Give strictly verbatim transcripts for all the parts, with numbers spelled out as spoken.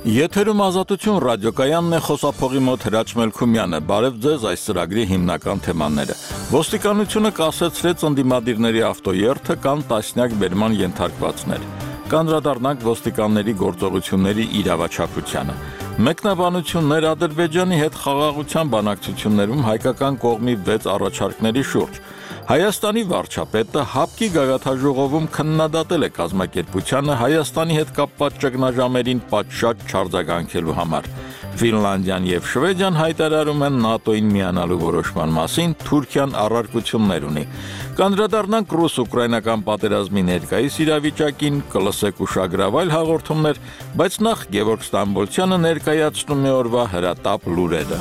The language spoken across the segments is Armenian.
Եթերում ազատություն ռադիոկայանն է, խոսափողի մոտ Հրաչ Մելքումյանը, բարև ձեզ այս ծրագրի հիմնական թեմաները։ Ոստիկանությունը կասեցրեց ընդդիմադիրների ավտոերթը կան տասնյակ բերման ենթարկվածներ։ Կանդրադառնանք ոստիկանների գործողությունների իրավաչափությանը։ Մեկնաբանություններ Ադրբեջանի հետ խաղաղության բանակցություններում հայկական կողմի վեց առաջարկների շուրջ։ Հայաստանի վարչապետը ՀԱՊԿ-ի գագաթնաժողովում քննադատել է կազմակերպությանը Հայաստանի հետ կապված ճգնաժամերին պատշաճ չարձագանքելու համար։ Ֆինլանդիան եւ Շվեդիան հայտարարում են ՆԱՏՕ-ին միանալու որոշման մասին, Թուրքիան առարկություններ ունի։ Կանդրադառնանք ռուս-ուկրաինական պատերազմի ներկայիս իրավիճակին, կլսեք ուշագրավ այլ հաղորդումներ, բայց նախ Գևորգ Ստամբոլցյանը ներկայացնում է օրվա հրատապ լուրերը։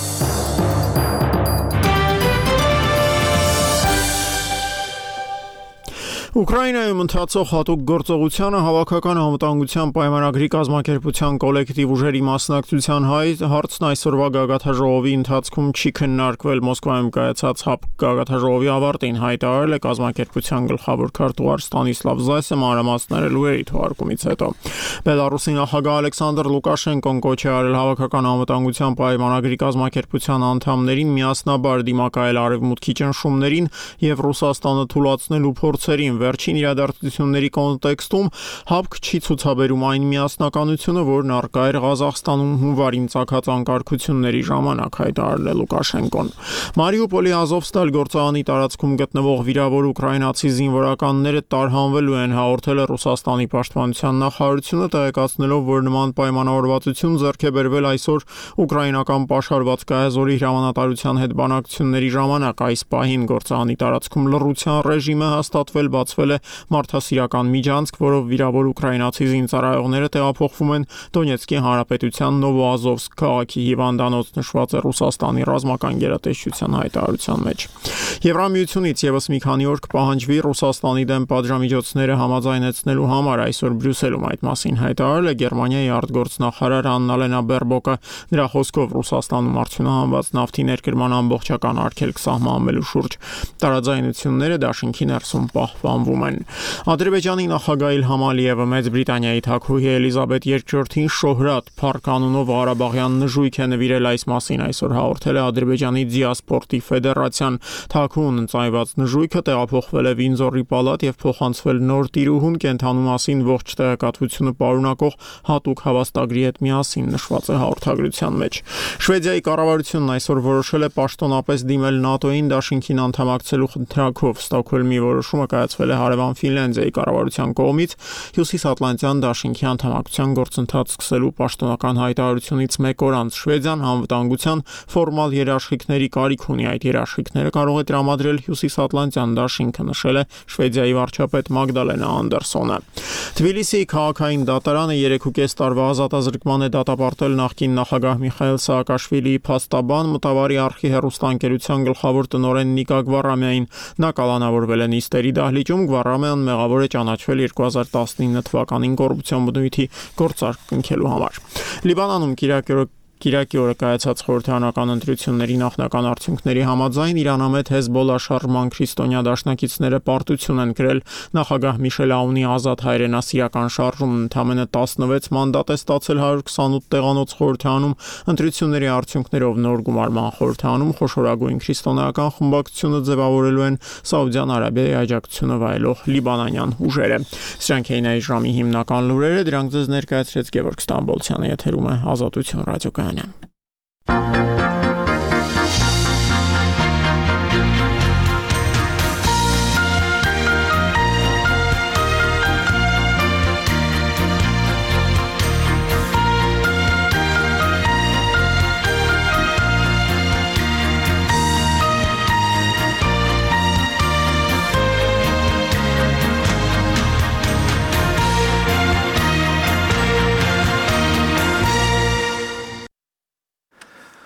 Ուկրաինայում ընթացող հատուկ գործողությանը հավաքական անվտանգության պայմանագրի կազմակերպության կոլեկտիվ ուժերի մասնակցության հարցն այսօրվա գագաթնաժողովի ընթացքում չի քննարկվել։ Մոսկվայում կայացած ՀԱՊԿ գագաթնաժողովի ավարտին հայտարարել է կազմակերպության գլխավոր քարտուղար Ստանիսլավ Զայսը մանրամասները լուրերի թողարկումից հետո։ Բելարուսի նախագահ Ալեքսանդր Լուկաշենկոն կոչ է արել հավաքական անվտանգության պայմանագրի կազմակերպության անդամներին միասնաբար դիմակայել արևմուտքի ճնշումներին եւ Ռուսաստանը թուլացնելու փորձերին։ Վերջին իրադարձությունների կոնտեքստում ՀԱՊԿ չի ցուցաբերում այն միասնականությունը, որն առկա էր Ղազախստանում հունվարին ծագած անկարգությունների ժամանակ, հայտարարել է Լուկաշենկոն։ Մարիուպոլի Ազովստալ գործարանի տարածքում գտնվող վիրավոր ուկրաինացի զինվորականները տարհանվելու են, հաղորդել է Ռուսաստանի պաշտպանության նախարարությունը, տեղեկացնելով, որ նման պայմանավորվածություն ձեռք է բերվել այսօր ուկրաինական պաշարված Կայազորի հրամանատարության հետ բանակցությունների ժամանակ։ Այս պահին գործարանի տարածքում լռության ռեժիմը հաստատվել բացվել է մարդասիրական միջանցք, որով վիրավոր ուկրաինացի զինծառայողները տեղափոխվում են Դոնեցկի հանրապետության Նովոազովսկ քաղաքի հիվանդանոց, նշված է Ռուսաստանի ռազմական գերատեսչության հայտարարության մեջ։ Եվրամիությունից եւս մի քանի օր կպահանջվի Ռուսաստանի դեմ պատժամիջոցները համաձայնեցնելու համար, այսօր Բրյուսելում այդ մասին հայտարարել է Գերմանիայի արտգործնախարար Աննալենա Բերբոկը։ Նրա խոսքով Ռուսաստանում արդյունահանված նավթի ներկրման ամբողջական արգելք սահմանվելու շուրջ տարաձայնությունները դաշինքի ներսում պահպանվում են։ Ադրբեջանի նախագահ Իլհամ Ալիևը Մեծ Բրիտանիայի թագուհի Էլիզաբետ երկրորդին Շոհրաթ Փարք անունով Ղարաբաղյան նժույգ է նվիրել, այս մասին այսօր հաղորդել է Ադրբեջանի Դիասպորտի ֆեդերացիան։ Թագուհուն ընծայված նժույգը տեղափոխվել է Վինձորի պալատ եւ փոխանցվել նոր տիրուհուն կենթանու մասին ողջ տեղեկատվությունը պարունակող հատուկ հավաստագրի հետ միասին, նշված է հաղորդագրության մեջ։ Շվեդիայի կառավարությունն այսօր որոշել է պաշտոնապես դիմել ՆԱՏՕ-ին դաշինքին անդամակցելու խնդրակով։ Ստոկհոլմի որոշումը կայացվել է հարևան Ֆինլանդիայի կառավարության կողմից Հյուսիսատլանտյան դաշինքի անդամակցության գործընթաց սկսելու պաշտոնական հայտարարությունից մեկ օր անց։ Շվեդիան անվտանգության ֆորմալ երաշխիքների կարիք ունի, այդ երաշխիքները կարող է տրամադրել Հյուսիսատլանտյան դաշինքը, նշել է Շվեդիայի վարչապետ Մագդալենա Անդերսոնը։ Թբիլիսիի քաղաքային դատարանը երեքուկես տարվա ազատազրկման է դատապարտել նախկին նախագահ Միխայիլ Սաակաշվիլիի փաստաբան, Մտավարի արխի հեռուստաընկերության գլխավոր տնօրեն Նիկա Գվարամյանին։ Նա կալանավորվել է նիստերի դահլիճում։ Գվարամյան մեղավոր է ճանաչվել երկու հազար տասնինը թվականին կոռուպցիոն բնույթի գործարկնքելու համար։ Լիբանանում Կիրակի Կիրակի օրը կայացած խորհրդարանական ընտրությունների նախնական արդյունքների համաձայն Իրանամետ Հեզբոլլա շարժման քրիստոնյա դաշնակիցները պարտություն են գրել նախագահ Միշել Աունի ազատ հայրենասիրական շարժումն ընդամենը տասնվեց մանդատ է ստացել հարյուր քսանութ տեղանոց խորհրդարանում։ Ընտրությունների արդյունքներով նոր գումարման խորհրդարանում խոշորագույն քրիստոնեական խմբակցությունը ձևավորելու են Սաուդյան Արաբիայի աջակցությունը վայելող լիբանանյան ուժերը։ Սրանք էին այս ժամի հիմնական լուրերը, դրանք ձեզ ներկայացրեց Գևորգ Ստամբոլցյանը, եթերում է Ազատություն ռադիոկայանը։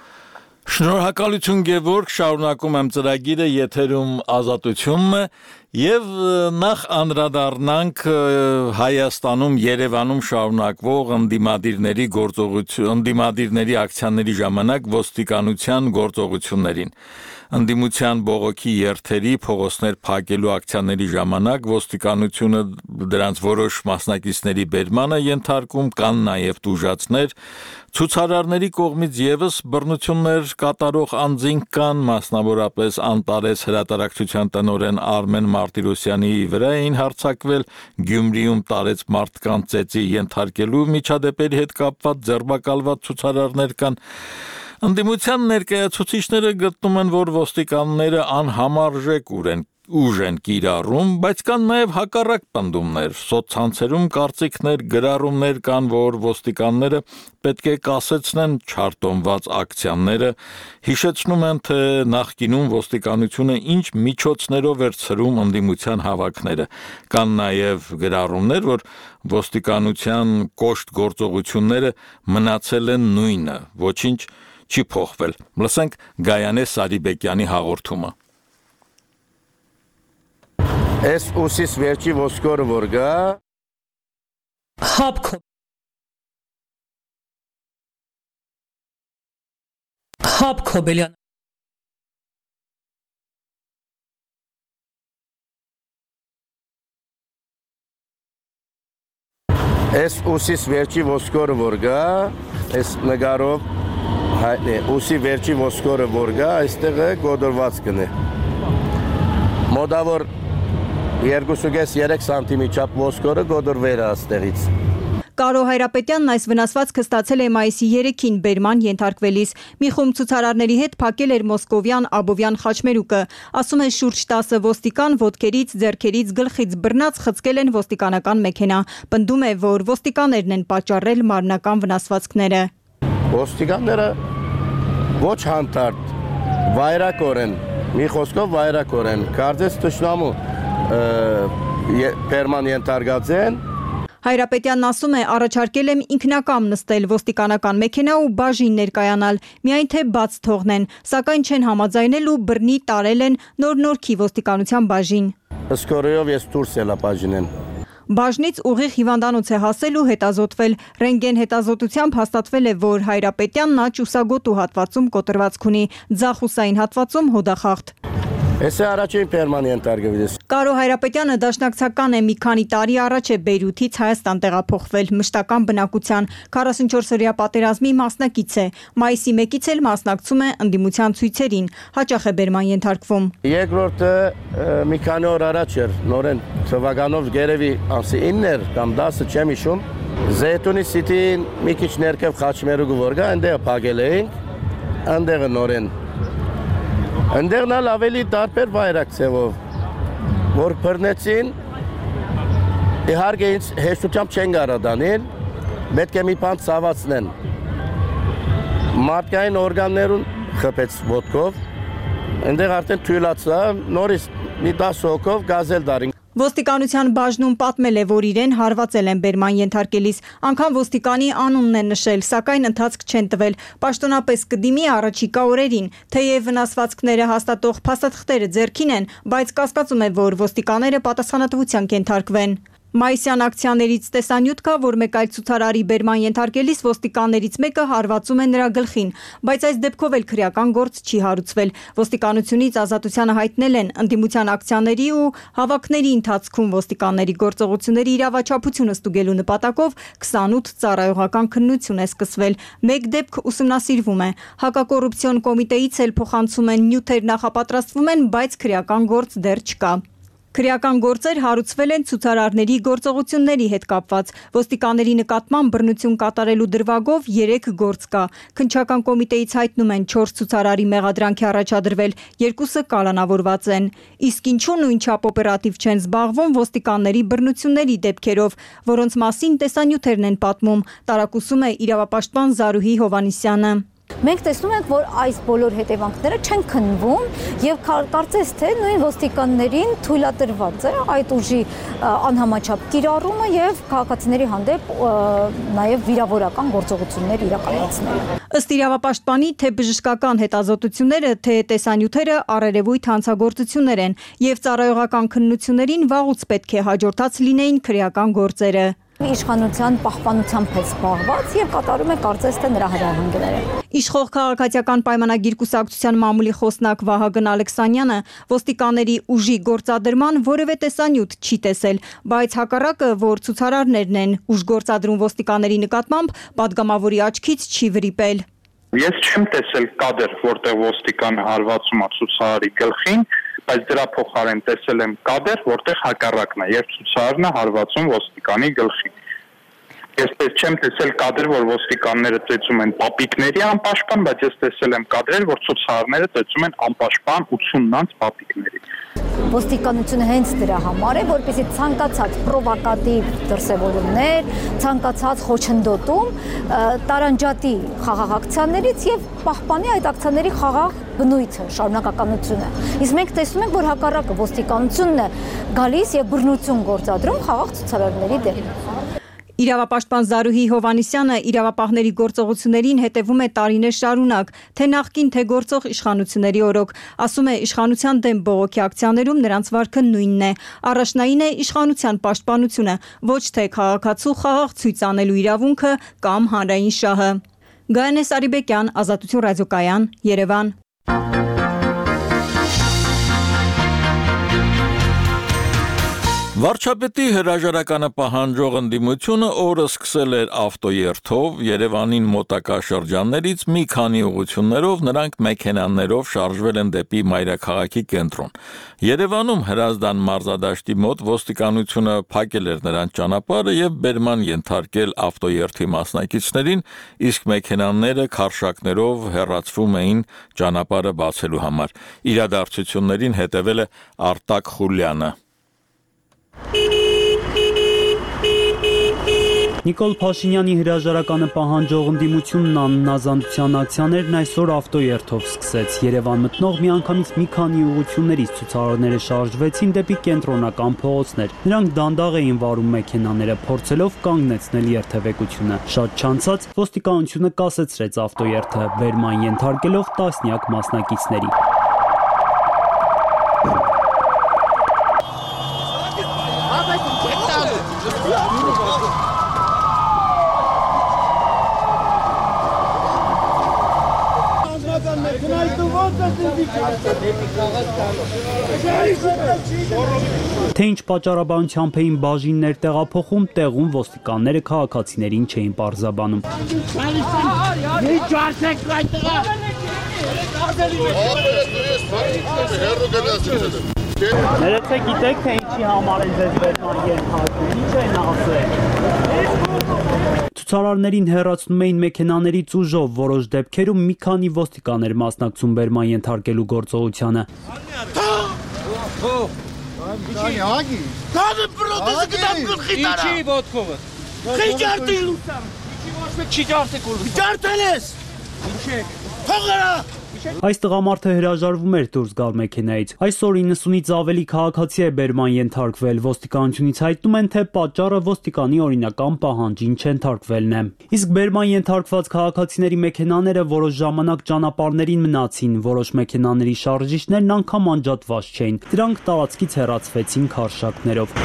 Շնորհակալություն Գևորգ, շարունակում եմ ծրագիրը, եթերում Ազատությունն է Եվ նախ անդրադառնանք Հայաստանում, Երևանում շարունակվող ընդդիմադիրների գործողություն, ընդդիմադիրների ակցիաների ժամանակ ոստիկանության գործողություններին։ Ընդդիմության բողոքի երթերի փողոցներ փակելու ակցիաների ժամանակ ոստիկանությունը դրանց որոշ մասնակիցների բերմանը ենթարկում, կան նաև տուժածներ, ցուցարարների կողմից եւս բռնություններ կատարող անձինք կան, մասնավորապես Անտարես հրատարակչության տնօրեն Արմեն Մարտիրոսյանի վրա էին հարձակվել, Գյումրիում տարեց մարդկանց ծեծի ենթարկելու միջադեպերի հետ կապված ձերբակալված ցուցարարներ կան։ Ընդդիմության ներկայացուցիչները գտնում են, որ ոստիկանները անհամարժեք ուժ են կիրառում, բայց կան նաև հակառակ պնդումներ։ Սոցցանցերում կարծիքներ, գրառումներ կան, որ ոստիկանները պետք է կասեցնեն չարտոնված ակցիաները, հիշեցնում են, թե նախկինում ոստիկանությունը ինչ միջոցներով էր ցրում ընդդիմության հավաքները։ Կան նաև գրառումներ, որ ոստիկանության կոշտ գործողությունները մնացել են նույնը, ոչինչ չի փոխվել։ Լսենք Գայանե Սարիբեկյանի հաղորդումը։ Այս ուսիս վերջի ոսկորը որ գա Հապկո Հապկո Բելյան Այս ուսիս վերջի ոսկորը որ գա այս նկարով ուսի վերջի ոսկորը որ գա այստեղ է գոդորված կնե մոդավոր երկու-երեք սանտիմի չափ ոսկորը գոդորվել է այստեղից Կարո Հայրապետյանն այս վնասվածքը ստացել է մայիսի երեքին բերման ենթարկվելիս։ Մի խումբ ցուցարարների հետ փակել էր Մոսկովյան Աբովյան խաչմերուկը։ Ասում է շուրջ տասը ոստիկան ոտքերից, ձեռքերից, գլխից բռնած խցկել են ոստիկանական մեքենա։ Պնդում է, որ ոստիկաններն են պատճառել մարմնական վնասվածքները։ Ոստիկանները ոչ հանդարտ, վայրակորեն, մի խոսքով վայրակորեն, կարծես թշնամու բերման ենթարկած են։ Հայրապետյանն ասում է, առաջարկել եմ ինքնակամ նստել ոստիկանական մեքենա ու բաժին ներկայանալ, միայն թե բաց թողնեն, սակայն չեն համաձայնել ու բռնի տարել են նոր-նորքի ոստիկանության բաժին։ Սկորեով ես դուրս ելա բաժինեն։ Բաժնից ուղիղ հիվանդանոց է հասել ու հետազոտվել։ Ռենտգեն հետազոտությամբ հաստատվել է, որ Հայրապետյանն աջ ուսագոտու հատվածում կոտրվածք ունի, ձախ ուսային հատվածում հոդախախտ։ Ես առաջին բերման ենթարկվելիս։ Կարո Հայրապետյանը դաշնակցական է, մի քանի տարի առաջ է Բեյրութից Հայաստան տեղափոխվել, մշտական բնակության, քառասունչորսօրյա պատերազմի մասնակից է։ Մայիսի մեկից էլ մասնակցում է ընդդիմության ցույցերին, հաճախ է բերման ենթարկվում։ Երկրորդը մի քանի օր առաջ էր, նորեն թվականով գերեւի ամսի իններ կամ դասը չեմ հիշում, Զեյթունի Սիթին մի քիչ ներքև խաչմերուկը որ գա, այնտեղ փակել էինք, այնտեղ նորեն Ընդեղն ալ ավելի տարբեր վայրակ ծևով, որ բռնեցին, իհարկե ինձ հեշտությամբ չեն կարա դանել, պետք է մի բան ցավացնեն։ Մարդկային օրգաններուն խփեց ոտքով, այնտեղ արդեն թույլացա, նորից մի տասը հոգով գազել դարին։ Ոստիկանության բաժնում պատմել է, որ իրեն հարվածել են բերման ենթարկելիս, անգամ ոստիկանի անունն է նշել, սակայն ընթացք չեն տվել, պաշտոնապես կդիմի առաջիկա օրերին, թեև վնասվածքները հաստատող փաստաթղթերը ձեռքին են, բայց կասկածում է, որ ոստիկանները պատասխանատվության կենթարկվեն։ Մայիսյան ակցիաներից տեսանյութ կա, որ մեկ այլ ցուցարարի բերման ենթարկելիս ոստիկաններից մեկը հարվածում է նրա գլխին, բայց այս դեպքով էլ քրեական գործ չի հարուցվել։ Ոստիկանությունից ազատությանը հայտնել են ընդդիմության ակցիաների ու հավաքների ընթացքում ոստիկանների գործողությունների իրավաչափությունը ստուգելու նպատակով քսանութ ծառայողական քննություն է սկսվել։ Մեկ դեպք ուսումնասիրվում է։ Հակակոռուպցիոն կոմիտեից էլ փոխանցում են նյութեր նախապատրաստվում են, բայց քրեական գործ դեռ չկա։ Քրեական գործեր հարուցվել են ցուցարարների գործողությունների հետ կապված։ Ոստիկանների նկատմամբ բռնություն կատարելու դրվագով երեք գործ կա։ Քննչական կոմիտեից հայտնում են չորս ցուցարարի մեղադրանք է առաջադրվել, երկուսը կալանավորված են։ Իսկ ինչու նույնչափ օպերատիվ չեն զբաղվում ոստիկանների բռնությունների դեպքերով, որոնց մասին տեսանյութերն են պատմում, տարակուսում է իրավապաշտպան Զարուհի Հովանիսյանը։ Մենք տեսնում ենք, որ այս բոլոր հետևանքները չեն քննվում եւ կարծես թե նույն ոստիկաններին թույլատրված է այդ ուժի անհամաչափ կիրառումը եւ քաղաքացիների հանդեպ նաեւ վիրավորական գործողություններ իրականացնելը։ Ըստ իրավապաշտպանի, թե բժշկական հետազոտությունները, թե տեսանյութերը առերևույթ հանցագործություններ են եւ ծառայողական քննություններին վաղուց պետք է հաջորդած լինեին քրեական գործերը։ Իշխանության պահպանությամբ է զբաղված եւ կատարում է կարծես թե նրա հրահանգները։ Իշխող քաղաքացիական պայմանագիր կուսակցության մամուլի խոսնակ Վահագն Ալեքսանյանը ոստիկանների ուժի գործադրման որևէ տեսանյութ չի տեսել, բայց հակառակը, որ ցուցարարներն են ուժ գործադրում ոստիկանների նկատմամբ, падգամավորի աչքից չի վրիպել։ Ես չեմ տեսել կադր, որտեղ ոստիկանը հարվածում է ցուցարարի գլխին, բայց դրա փոխարեն տեսել եմ կադր, որտեղ հակառակն է, եւ ցուցարարն է հարվածում ոստիկանի գլխին։ Ես չեմ տեսել կադրեր, որ ոստիկանները ծեծում են պապիկների անպաշտպան, բայց ես տեսել եմ կադրեր, որ ցուցարարները ծեծում են անպաշտպան ութսուննանց պապիկների։ Ոստիկանությունը հենց դրա համար է, որպեսզի ցանկացած պրովոկատիվ դրսևորումներ, ցանկացած խոչընդոտում տարանջատի խաղաղ ակցիաներից եւ պահպանի այդ ակցիաների խաղաղ բնույթը, շարունակականությունը։ Իսկ մենք տեսնում ենք, որ հակառակը ոստիկանությունն է գալիս եւ բռնություն գործադրում խաղաղ ցուցարարների դեմ։ Իրավապաշտպան Զարուհի Հովանիսյանը իրավապահների գործողություններին հետևում է տարիներ շարունակ, թե նախկին, թե գործող իշխանությունների օրոք, ասում է իշխանության դեմ բողոքի ակցիաներում նրանց վարքը նույնն է, առաջնային է իշխանության պաշտպանությունը, ոչ թե քաղաքացու խաղաղ ցույց անելու իրավունքը կամ հանրային շահը։ Գայանե Սարիբեկյան, Ազատություն ռադիոկայան, Երևան։ Վարչապետի հրաժարականը պահանջող ընդդիմությունը օրը սկսել էր ավտոերթով Երևանին մոտակա շրջաններից մի քանի ուղղություններով նրանք մեքենաներով շարժվել են դեպի մայրաքաղաքի կենտրոն։ Երևանում Հրազդան մարզադաշտի մոտ ոստիկանությունը փակել էր նրանց ճանապարհը եւ բերման ենթարկել ավտոերթի մասնակիցներին, իսկ մեքենաները քարշակներով հեռացվում էին ճանապարհը բացելու համար։ Իրադարձություններին հետևել է Արտակ Խուլյանը։ Նիկոլ Փաշինյանի հրաժարականը պահանջող ընդդիմությունն աննազանդության ակցիաներն այսօր ավտոերթով սկսեց։ Երևան մտնող միանգամից մի քանի ուղղություններից ցուցարարները շարժվեցին դեպի կենտրոնական փողոցներ։ Նրանք դանդաղ էին վարում մեքենաները, փորձելով կանգնեցնել երթևեկությունը։ Շատ չանցած ոստիկանությունը կասեցրեց ավտոերթը, բերման ենթարկելով տասնյակ մասնակիցների։ Թե ինչ պատճառաբանությամբ էին բաժիններ տեղափոխում, տեղում ոստիկանները քաղաքացիներին չէին պարզաբանում։ Ներեցեք, գիտեք, թե ինչի համար են ձեզ բերման ենթարկում, ինչ են ասել։ Ցուցարարներին հեռացնում էին մեքենաներից ուժով, որոշ դեպքերում մի քանի ոստիկաներ մասնակցում բերման ենթարկելու գործողությանը։ Այս տղամարդը հրաժարվում էր դուրս գալ մեքենայից։ Այսօր իննսունից ավելի քաղաքացի է բերման ենթարկվել։ Ոստիկանությունից հայտնում են, թե պատճառը ոստիկանի օրինական պահանջին չենթարկվելն է։ Իսկ բերման ենթարկված քաղաքացիների մեքենաները որոշ ժամանակ ճանապարհներին մնացին, որոշ մեքենաների շարժիչներն անգամ անջատված չէին։ Դրանք տարածքից հեռացվեցին քարշակներով։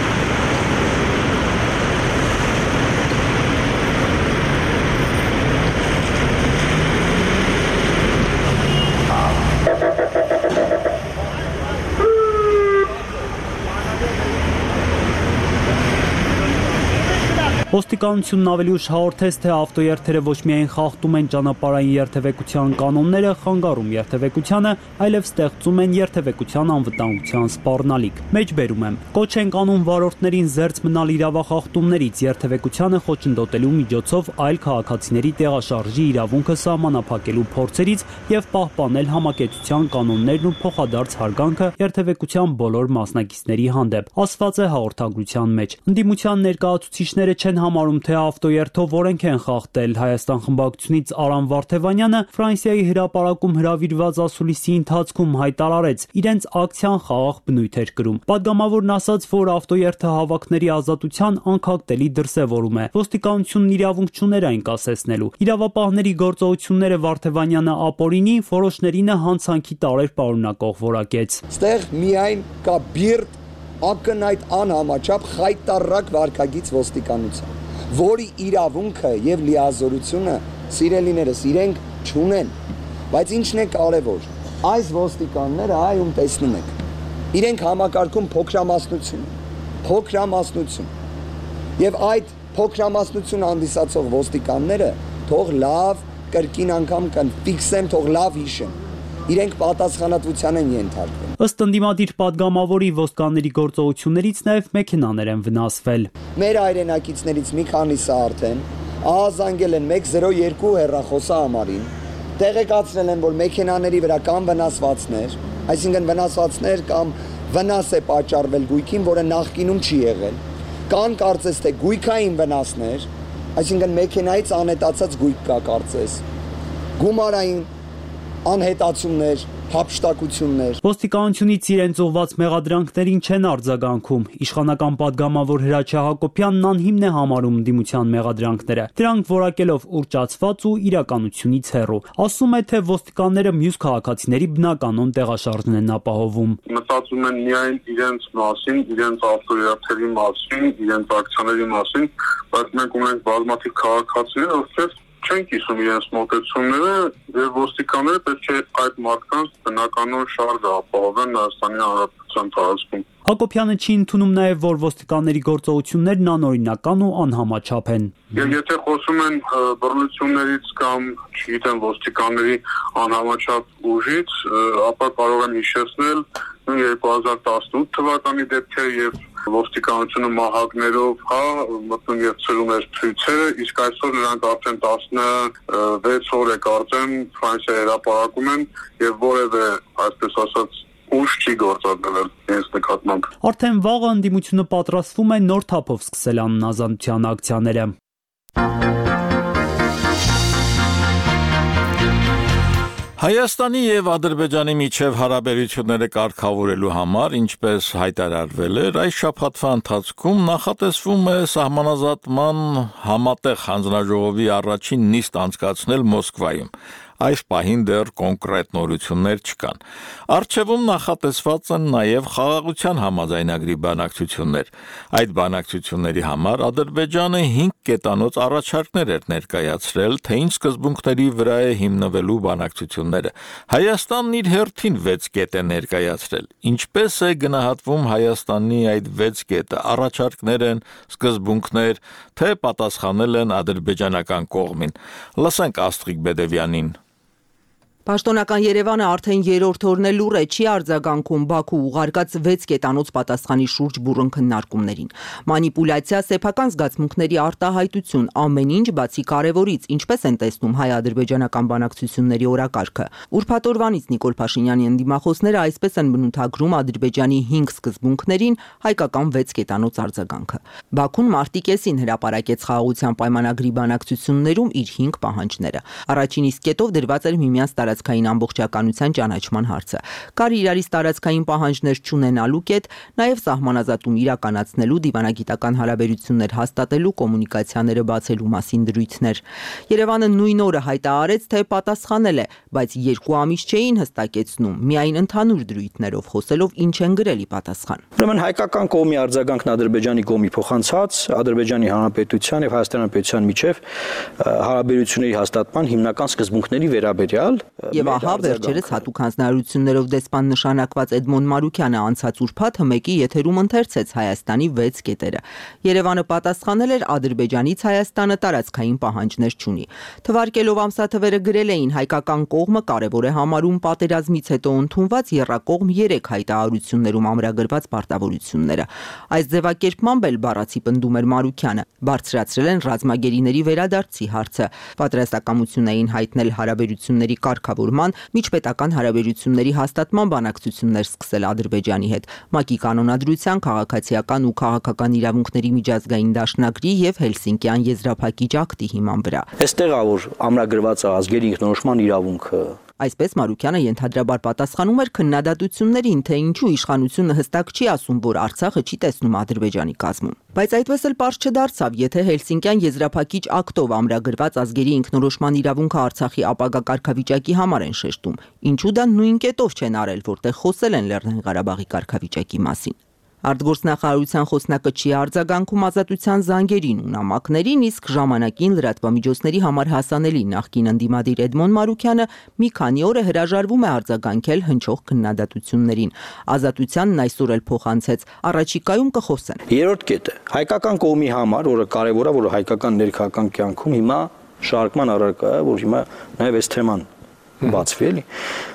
Ոստիկանությունն ավելի ուշ հաղորդեց, թե ավտոերթերը ոչ միայն խախտում են ճանապարհային երթևեկության կանոնները, խանգարում երթևեկությանը, այլև ստեղծում են երթևեկության անվտանգության սպառնալիք։ Մեջբերում եմ, կոչ են անում վարորդներին զերծ մնալ իրավախախտումներից, երթևեկությանը խոչընդոտելու միջոցով այլ քաղաքացիների տեղաշարժի իրավունքը սահմանափակելու փորձերից եւ պահպանել համակեցության կանոններն ու փոխադարձ հարգանքը երթևեկության բոլոր մասնակիցների հանդեպ, ասված է հաղորդագրության մեջ։ Ընդդիմության ներկայացուցիչները չեն համարում, թե ավտոերթով օրենք են խախտել։ Հայաստան խմբակցությունից Արամ Վարդևանյանը Ֆրանսիայի հրապարակում հրավիրված ասուլիսի ընթացքում հայտարարեց, իրենց ակցիան խաղաղ բնույթ էր կրում։ Պատգամավորն ասաց, որ ավտոերթը հավաքների ազատության անքակտելի դրսևորում է։ Ոստիկանությունն իրավունք չուներ այն կասեցնելու։ Իրավապահների գործողությունները Վարդևանյանը ապօրինի, որոշներինը հանցանքի տարեր պարունակող որակեց։ Ստեղ միայն կա բիրտ ակնհայտ անհամաչափ խայտառակ վարքագիծ ոստիկանության, որի իրավունքը եւ լիազորությունը սիրելիներս իրենք չունեն, բայց ինչն է կարևոր, այս ոստիկանները այում տեսնում եք, իրենք համակարգում փոքրամասնություն, փոքրամասնություն, եւ այդ փոքրամասնություն հանդիսացող ոստիկանները թող լավ կրկին անգամ կֆիքսեն, թող լավ հիշեն, իրենք պատասխանատվության են ենթարկվում։ Ըստ ընդդիմադիր պատգամավորի ոստիկանների գործողություններից նաև մեքենաներ են վնասվել։ Մեր հայրենակիցներից մի քանիսը արդեն ահազանգել են մեկ զրո երկու հեռախոսահամարին, տեղեկացրել են, որ մեքենաների վրա կան վնասվածքներ, այսինքն վնասվածքներ կամ վնաս է պատճառվել գույքին, որը նախկինում չի եղել, կան կարծես թե գույքային վնասներ, այսինքն մեքենայից անհետացած գույք կա կարծես, գումարային անհետացումներ, հափշտակություններ։ Ոստիկանությունից իրենց ուղված մեղադրանքներին չեն արձագանքում։ Իշխանական պատգամավոր Հրաչյա Հակոբյանն անհիմն է համարում դիմության մեղադրանքները, դրանք որակելով ուռճացված ու իրականությունից հեռու։ Ասում է, թե ոստիկանները մյուս քաղաքացիների բնականon տեղաշարժն են ապահովում։ Մտածում են միայն իրենց մասին, իրենց ավտոերթերի մասին, իրենց ակցիաների մասին, բայց մենք ունենք բազմաթիվ քաղաքացիներ, ովքեր չեն կիսում իրենց մոտեցումները եւ ոստիկանները պետք է այդ մարդկանց բնականon շարժը ապահովեն Հայաստանի Հանրապետության տարածքում։ Հակոբյանը չի ընդունում նաև, որ ոստիկանների գործողություններն անօրինական ու անհամաչափ են։ Եվ եթե խոսում են բռնություններից կամ, չգիտեմ, ոստիկանների անհամաչափ ուժից, ապա կարող եմ հիշեցնել երկու հազար տասնութ թվականի դեպքեր եւ ոստիկանությունը մահակներով, հա, մտնում եւ ծրում էր ցույցերը, իսկ այսօր նրանք արդեն տասնվեց օր է կարծեմ Ֆրանսիայի հրապարակում են եւ որևէ, այսպես ասած, ուժ չի գործադրվել իրենց նկատմամբ։ Արդեն վաղը ընդդիմությունը պատրաստվում է նոր թափով սկսել աննազանության ակցիաները։ Հայաստանի եւ Ադրբեջանի միջև հարաբերությունները կարգավորելու համար, ինչպես հայտարարվել էր, այս շաբաթվա ընթացքում նախատեսվում է սահմանազատման համատեղ հանձնաժողովի առաջին նիստ անցկացնել Մոսկվայում։ Այս պահին դեռ կոնկրետ նորություններ չկան։ Առջևում նախատեսված են նաև խաղաղության համաձայնագրի բանակցություններ։ Այդ բանակցությունների համար Ադրբեջանը հինգ կետանոց առաջարկներ էր ներկայացրել, թե ինչ սկզբունքների վրա է հիմնվելու բանակցությունները։ Հայաստանն իր հերթին վեց կետ է ներկայացրել։ Ինչպես է գնահատվում Հայաստանի այդ վեց կետը, առաջարկներ են, սկզբունքներ, թե պատասխանել են ադրբեջանական կողմին։ Լսենք Աստղիկ Բեդևյանին։ Պաշտոնական Երևանը արդեն երրորդ օրն է լուռ է, չի արձագանքում Բաքու ուղարկած վեց կետանոց պատասխանի շուրջ բուռն քննարկումներին։ Մանիպուլյացիա, սեփական զգացմունքների արտահայտություն, ամեն ինչ բացի կարևորից, ինչպես են տեսնում հայ-ադրբեջանական բանակցությունների օրակարգը։ Ուրբաթ-օրվանից Նիկոլ Փաշինյանի ընդդիմախոսները այսպես են բնութագրում Ադրբեջանի հինգ սկզբունքներին հայկական վեց կետանոց արձագանքը։ Բաքուն մարտի կեսին հրապարակեց խաղաղության պայմանագրի բանակցություններում իր հինգ պահանջները։ Առաջին իսկ կետով դրված էր միմյանց տարածքային ամբողջականության ճանաչման հարցը։ Կար իրարից տարածքային պահանջներ չունենալու կետ, նաև սահմանազատում իրականացնելու, դիվանագիտական հարաբերություններ հաստատելու, կոմունիկացիաները բացելու մասին դրույթներ։ Երևանը նույն օրը հայտարարեց, թե պատասխանել է, բայց երկու ամիս չէին հստակեցնում, միայն ընդհանուր դրույթներով խոսելով ինչ են գրելի պատասխան։ Ուրեմն հայկական կողմի արձագանքն Ադրբեջանի կողմի փոխանցած Ադրբեջանի Հանրապետության եւ Հայաստանի Հանրապետության միջև հարաբերությունների հաստատման հիմնական սկզբունքների վերաբերյալ Եվ ահա վերջերս հատուկ հանձնարարություններով դեսպան նշանակված Էդմոն Մարուկյանը անցած ուրբաթ հմեկի եթերում ընթերցեց Հայաստանի վեց կետերը։ Երևանը պատասխանել էր Ադրբեջանից Հայաստանը տարածքային պահանջներ չունի։ Թվարկելով ամսաթվերը գրել էին հայկական կողմը կարևոր է համարում պատերազմից հետո ընդունված եռակողմ երեք հայտարարություններում ամրագրված պարտավորությունները։ Այս ձևակերպմամբ էլ բառացի պնդում էր Մարուկյանը, բարձրացրել են ռազմագերիների վերադարձի հարցը, պատրաստակամություն էին հայտնել հարաբերությունների կարգ կարգավորման, միջպետական հարաբերությունների հաստատման բանակցություններ սկսել Ադրբեջանի հետ, ՄԱԿ-ի կանոնադրության, քաղաքացիական ու քաղաքական իրավունքների միջազգային դաշնագրի եւ Հելսինկյան եզրափակիչ ակտի հիման վրա։ Այստեղ ա որ ամրագրված է ազգերի ինքնորոշման իրավունքը։ Այսպես Մարուկյանը ենթադրաբար պատասխանում էր քննադատություններին, թե ինչու իշխանությունը հստակ չի ասում, որ Արցախը չի տեսնում Ադրբեջանի կազմում։ Բայց այդպես էլ պարզ չդարձավ, եթե Հելսինկյան եզրափակիչ ակտով ամրագրված ազգերի ինքնորոշման իրավունքը Արցախի ապագա կարգավիճակի համար են շեշտում, ինչու դա նույն կետով չեն արել, որտեղ խոսել են Լեռնային Ղարաբաղի կարգավիճակի մասին։ Արտգործնախարարության խոսնակը չի արձագանքում ազատության զանգերին ու նամակներին, իսկ ժամանակին լրատվամիջոցների համար հասանելի նախկին ընդդիմադիր Էդմոն Մարուկյանը մի քանի օր է հրաժարվում է արձագանքել հնչող քննադատություններին։ Ազատությանն այսօր էլ փոխանցեց, առաջիկայում կխոսեն։ Երրորդ կետը հայկական կողմի համար, որը կարևոր է, որը հայկական ներքաղաքական կյանքում հիմա շարժման առարկա է, որ հիմա նաև այս թեման բացվի էլի։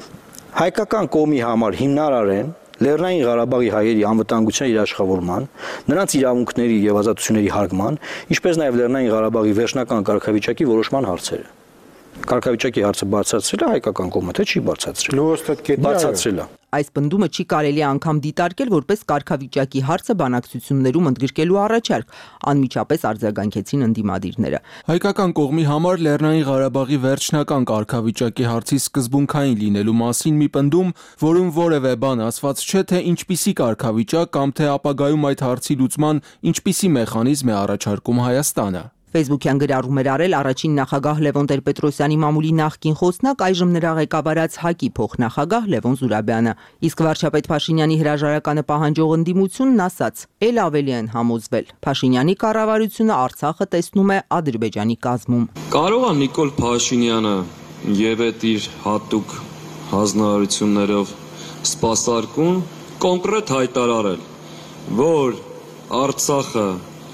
Հայկական կողմի համար հիմնարար են Լեռնային Ղարաբաղի հայերի անվտանգության երաշխավորման, նրանց իրավունքների եւ ազատությունների հարգման, ինչպես նաեւ Լեռնային Ղարաբաղի վերջնական կարգավիճակի որոշման հարցերը։ Կարգավիճակի հարցը բարձրացրել է հայկական կողմը, թե չի բարձրացրել։ Բարձրացրել է։ Այս պնդումը չի կարելի անգամ դիտարկել որպես կարգավիճակի հարցը բանակցություններում ընդգրկելու առաջարկ, անմիջապես արձագանքեցին ընդդիմադիրները։ Հայկական կողմի համար Լեռնային Ղարաբաղի վերջնական կարգավիճակի հարցի սկզբունքային լինելու մասին մի պնդում, որում որևէ բան ասված չէ, թե ինչպիսի կարգավիճակ կամ թե ապագայում այդ հարցի լուծման ինչպիսի մեխանիզմ է առաջարկում Հայաստանը։ Facebook-յան գրառում էր արել առաջին նախագահ Լևոն Տեր-Պետրոսյանի մամուլի նախկին խոսնակ, այժմ նրա ղեկավարած ՀԱԿ-ի փոխնախագահ Լևոն Զուրաբյանը։ Իսկ վարչապետ Փաշինյանի հրաժարականը պահանջող ընդդիմությունն ասաց, էլ ավելի են համոզվել։ Փաշինյանի կառավարությունը Արցախը տեսնում է Ադրբեջանի կազմում։ Կարող է Նիկոլ Փաշինյանը եւ այդ իր հատուկ հանձնարարություններով սպասարկուն կոնկրետ հայտարարել, որ Արցախը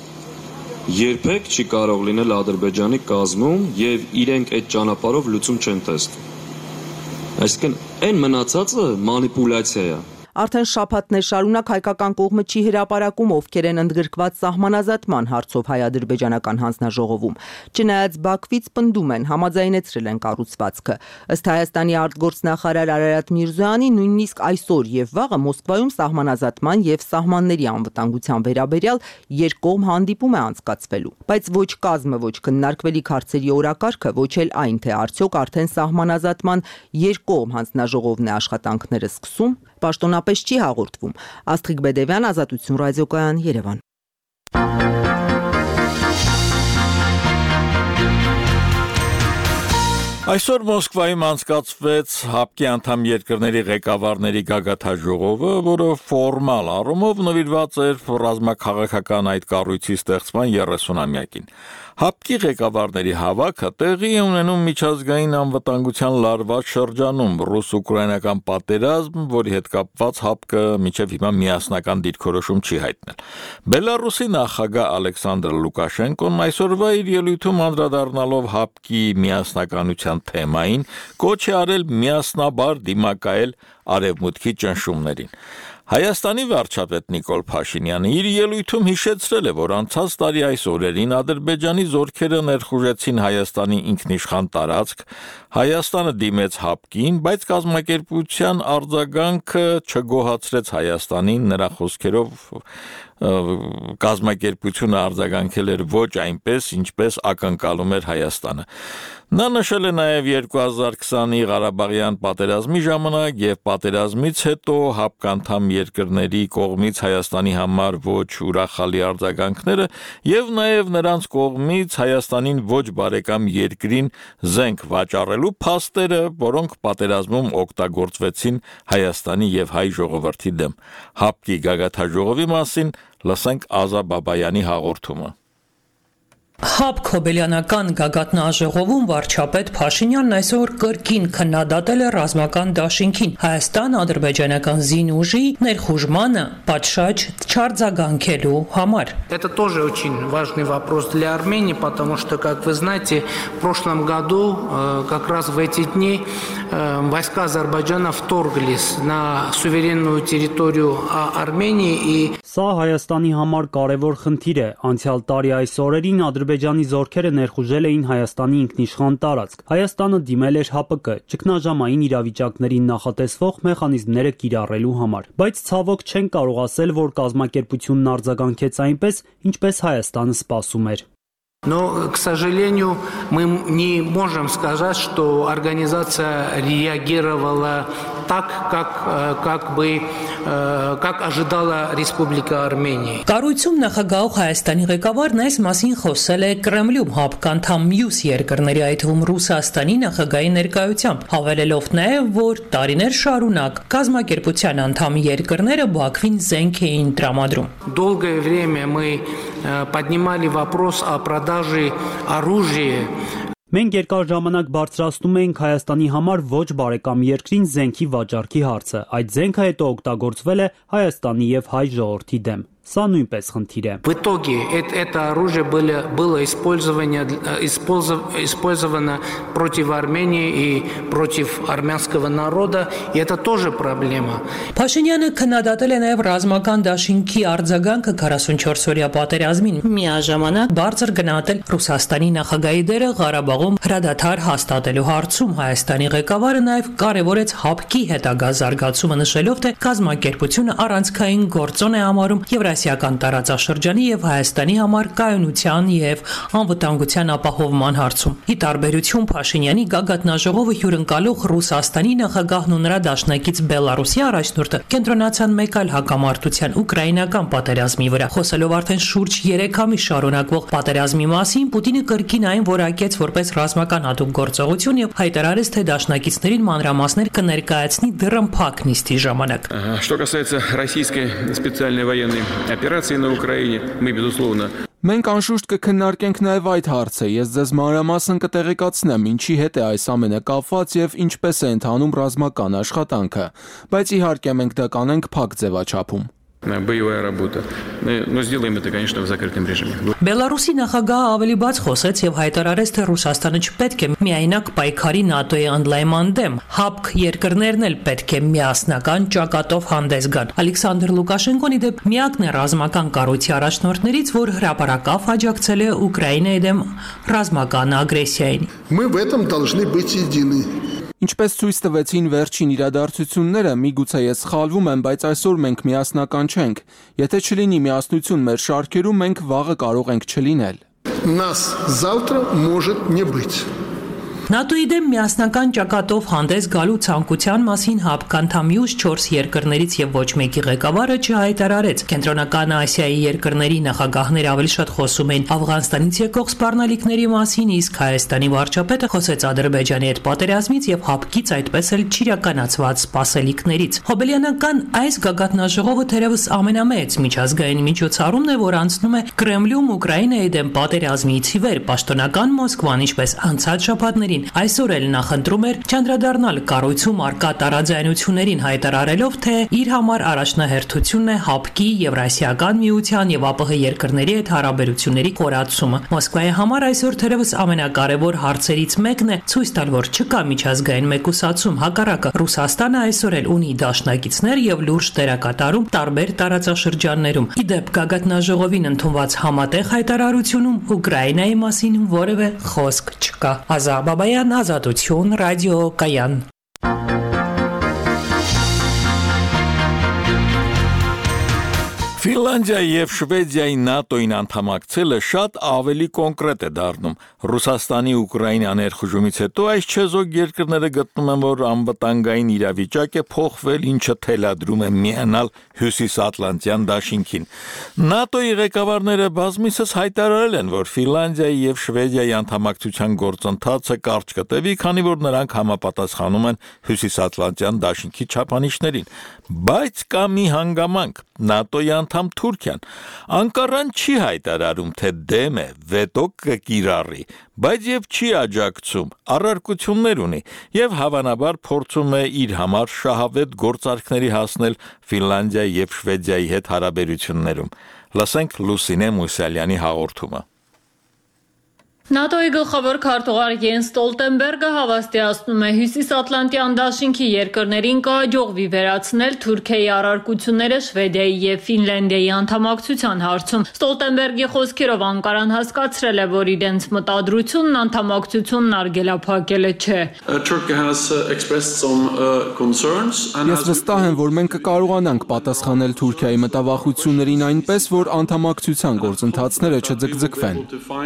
երբեք չի կարող լինել Ադրբեջանի կազմում եւ իրենք այդ ճանապարհով լուծում չեն տեսնում։ Այսինքն այն մնացածը մանիպուլյացիա է։ Արդեն շաբաթներ շարունակ հայկական կողմը չի հրապարակում, ովքեր են ընդգրկված սահմանազատման հարցով հայ-ադրբեջանական հանձնաժողովում։ Չնայած Բաքվից պնդում են, համաձայնեցրել են կառուցվածքը։ Ըստ Հայաստանի արտգործնախարար Արարատ Միրզոյանի, նույնիսկ այսօր եւ վաղը Մոսկվայում սահմանազատման եւ սահմանների անվտանգության վերաբերյալ երկկողմ հանդիպում է անցկացվելու։ Բայց ոչ կազմը, ոչ քննարկվելիք հարցերի օրակարգը, ոչ էլ այն, թե արդյոք արդեն սահմանազատման երկկողմ հանձնաժողովն է աշխատանքները սկսում, պաշտոնապես չի հաղորդվում։ Աստղիկ Բեդևյան, Ազատություն ռադիոկայան, Երևան։ Այսօր Մոսկվայում անցկացվեց ՀԱՊԿ-ի անդամ երկրների ղեկավարների գագաթնաժողովը, որը ֆորմալ առումով նվիրված էր ռազմաքաղաքական այդ կառույցի ստեղծման երեսունամյակին։ ՀԱՊԿ-ի ղեկավարների հավաքը տեղի է ունենում միջազգային անվտանգության լարված շրջանում, ռուս-ուկրաինական պատերազմ, որի հետ կապված ՀԱՊԿ-ը մինչև հիմա միասնական դիրքորոշում չի հայտնել։ Բելարուսի նախագահ Ալեքսանդր Լուկաշենկոն այսօրվա իր ելույթում անդրադառնալով ՀԱՊԿ-ի միասնականության թեմային, կոչ է արել միասնաբար դիմակայել արևմուտքի ճնշումներին։ Հայաստանի վարչապետ Նիկոլ Փաշինյանը իր ելույթում հիշեցրել է, որ անցած տարի այս օրերին Ադրբեջանի զորքերը ներխուժեցին Հայաստանի ինքնիշխան տարածք, Հայաստանը դիմեց ՀԱՊԿ-ին, բայց կազմակերպության արձագանքը չգոհացրեց Հայաստանին, նրա խոսքերով կազմակերպությունը արձագանքել էր ոչ այնպես, ինչպես ակնկալում էր Հայաստանը։ Նա նշել է նաև երկու հազար քսանի Ղարաբաղյան պատերազմի ժամանակ եւ պատերազմից հետո ՀԱՊԿ անդամ երկրների կողմից Հայաստանի համար ոչ ուրախալի արձագանքները եւ նաև նրանց կողմից Հայաստանին ոչ բարեկամ երկրին զենք վաճառելու փաստերը, որոնք պատերազմում օգտագործվեցին Հայաստանի եւ հայ ժողովրդի դեմ։ ՀԱՊԿ-ի գագաթնաժողովի մասին լսենք Ազա Բաբայանի հաղորդումը։ ՀԱՊԿ հոբելյանական գագաթնաժողովում վարչապետ Փաշինյանն այսօր կրկին քննադատել է ռազմական դաշինքին Հայաստան-ադրբեջանական զինուժի ներխուժմանը պատշաճ չարձագանքելու համար։ Это тоже очень важный вопрос для Армении, потому что, как вы знаете, в прошлом году как раз в эти дни войска Азербайджана вторглись на суверенную территорию Армении и Սա Հայաստանի համար կարևոր խնդիր է։ Անցյալ տարի այս օրերին Ադրբեջանը Ադրբեջանի զորքերը ներխուժել էին Հայաստանի ինքնիշխան տարածք։ Հայաստանը դիմել էր H P K ճգնաժամային իրավիճակներին նախատեսվող մեխանիզմները կիրառելու համար, բայց ցավոք չեն կարող ասել, որ կազմակերպությունն արձագանքեց այնպես, ինչպես Հայաստանը սպասում էր։ Но, к сожалению, мы не можем сказать, что организация реагировала так, как, как бы, как ожидала Республика Армения. Կառույցում նախագահող Հայաստանի ղեկավարն այս մասին խոսել է Կրեմլում H P K անդամ մյուս երկրների, այդ թվում Ռուսաստանի նախագահի ներկայությամբ, հավելելով նաև, որ տարիներ շարունակ կազմակերպության անդամ երկրները Բաքվին զենք էին տրամադրում։ Долгое время мы поднимали вопрос о продаже оружия. Մենք երկար ժամանակ բարձրացնում էինք Հայաստանի համար ոչ բարեկամ երկրին զենքի վաճառքի հարցը։ Այդ զենքը հետո օգտագործվել է Հայաստանի եւ հայ ժողովրդի դեմ։ Սա նույնպես խնդիր է։ В итоге это, это оружие было, было использовано, использовано против Армении и против армянского народа, и это тоже проблема. Փաշինյանը քննադատել է նաև ռազմական դաշինքի արձագանքը քառասունչորս-օրյա պատերազմին, միաժամանակ բարձր գնահատել Ռուսաստանի նախագահի դերը Ղարաբաղում հրադադար հաստատելու հարցում։ Հայաստանի ղեկավարը նաև կարևորեց H P K-ի հետագա զարգացումը, նշելով, թե կազմակերպությունը առանցքային գործոն է համարում Եվրասիական տարածաշրջանի եւ Հայաստանի համար կայունության եւ անվտանգության ապահովման հարցում։ Ի տարբերություն Փաշինյանի գագաթնաժողովը հյուրընկալող Ռուսաստանի նախագահն ու նրա դաշնակից Բելարուսի առաջնորդը կենտրոնացան մեկ այլ հակամարտության ուկրաինական պատերազմի վրա։ Խոսելով արդեն շուրջ երեք ամիս շարունակվող պատերազմի մասին, Պուտինը կրկին այն որակեց որպես ռազմական հատուկ գործողություն եւ հայտարարեց, թե դաշնակիցներին մանրամասներ կներկայացնի դռնփակ նիստի ժամանակ։ Что касается российской специальной военной операции на Украине, мы, безусловно, Մենք անշուշտ կքննարկենք նաև այդ հարցը։ Ես ձեզ մանրամասն կտեղեկացնեմ, ինչի հետ է այս ամենը կապված եւ ինչպես է ընթանում ռազմական աշխատանքը, բայց իհարկե մենք դա կանենք փակ ձևաչափում։ боевая работа. Но сделаем это, конечно, в закрытом режиме. Բելարուսի նախագահը ավելի բաց խոսեց եւ հայտարարեց, թե Ռուսաստանը չպետք է միայնակ պայքարի ՆԱՏՕ-ի ընդլայնման դեմ, H P K երկրներն էլ պետք է միասնական ճակատով հանդես գան։ Ալեքսանդր Լուկաշենկոն իդեպ միակն է ռազմական կառույցի առաջնորդներից, որ հրապարակավ աջակցել է Ուկրաինայի դեմ ռազմական ագրեսիային։ Мы в этом должны быть едины. Ինչպես ցույց տվեցին վերջին իրադարձությունները, միգուցե ես սխալվում եմ, բայց այսօր մենք միասնական չենք։ Եթե չլինի միասնություն մեր շարքերում, մենք վաղը կարող ենք չլինել։ Нас завтра может не быть. ՆԱՏՕ-ի դեմ միասնական ճակատով հանդես գալու ցանկության մասին H P K անդամ մյուս չորս երկրներից եւ ոչ մեկի ղեկավարը չհայտարարեց։ Կենտրոնական Ասիայի երկրների նախագահները ավելի շատ խոսում էին Աֆղանստանից եկող սպառնալիքների մասին, իսկ Հայաստանի վարչապետը խոսեց Ադրբեջանի հետ պատերազմից եւ H P K-ից այդպես էլ չիրականացված սպասելիքներից։ Հոբելյանական այս գագաթնաժողովը թերևս ամենամեծ միջազգային միջոցառումն է, որ անցնում է Կրեմլում Ուկրաինայի դեմ պատերազմից ի վեր։ Պաշտոնական Մոսկվան, ինչպես անցած շաբաթներին այսօր էլ նախընտրում էր չանդրադառնալ կառույցում արկա տարաձայնություններին, հայտարարելով, թե իր համար առաջնահերթությունն է H P K-ի, Եվրասիական միության եւ ԱՊՀ երկրների հետ հարաբերությունների խորացումը։ Մոսկվայի համար այսօր թերևս ամենակարևոր հարցերից մեկն է ցույց տալ, որ չկա միջազգային մեկուսացում, հակառակը Ռուսաստանը այսօր էլ ունի դաշնակիցներ եւ լուրջ դերակատարում տարբեր տարածաշրջաններում։ Իդեպ գագաթնաժողովին ընդունված համատեղ հայտարարությունում Ուկրաինայի մասին որևէ խոսք չկա։ Ազաբաբայան, Ազատություն, ռադիո Կայան։ Ֆինլանդիայի եւ Շվեդիայի ՆԱՏՕ-ին անդամակցելը շատ ավելի կոնկրետ է դառնում։ Ռուսաստանի Ուկրաինա ներխուժումից հետո այս չեզոք երկրները գտնում են, որ անվտանգային իրավիճակ է փոխվել, ինչը թելադրում է միանալ Հյուսիսատլանտյան դաշինքին։ ՆԱՏՕ-ի ղեկավարները բազմիցս հայտարարել են, որ Ֆինլանդիայի եւ Շվեդիայի անդամակցության գործընթացը կարճ կտևի, քանի որ նրանք համապատասխանում են Հյուսիսատլանտյան դաշինքի չափանիշներին։ Բայց կա մի հանգամանք։ ՆԱՏՕ-ի անդամ Թուրքիան Անկարան չի հայտարարում, թե դեմ է, վետո կկիրառի, բայց եւ չի աջակցում, առարկություններ ունի եւ հավանաբար փորձում է իր համար շահավետ գործարքների հասնել Ֆինլանդիայի եւ Շվեդիայի հետ հարաբերություններում։ Լսենք Լուսինե Մուսալյանի հաղորդումը։ ՆԱՏՕ-ի գլխավոր քարտուղար Յենս Ստոլտենբերգը հավաստիացնում է Հյուսիսատլանտյան դաշինքի երկրներին կհաջողվի վերացնել Թուրքիայի առարկությունները Շվեդիայի եւ Ֆինլանդիայի անդամակցության հարցում։ Ստոլտենբերգի խոսքերով Անկարան հասկացրել է, որ իրենց մտադրությունն անդամակցությունն արգելափակելը չէ։ Ես վստահ եմ, որ մենք կկարողանանք պատասխանել Թուրքիայի մտավախություններին այնպես, որ անդամակցության գործընթացները չձգձգվեն։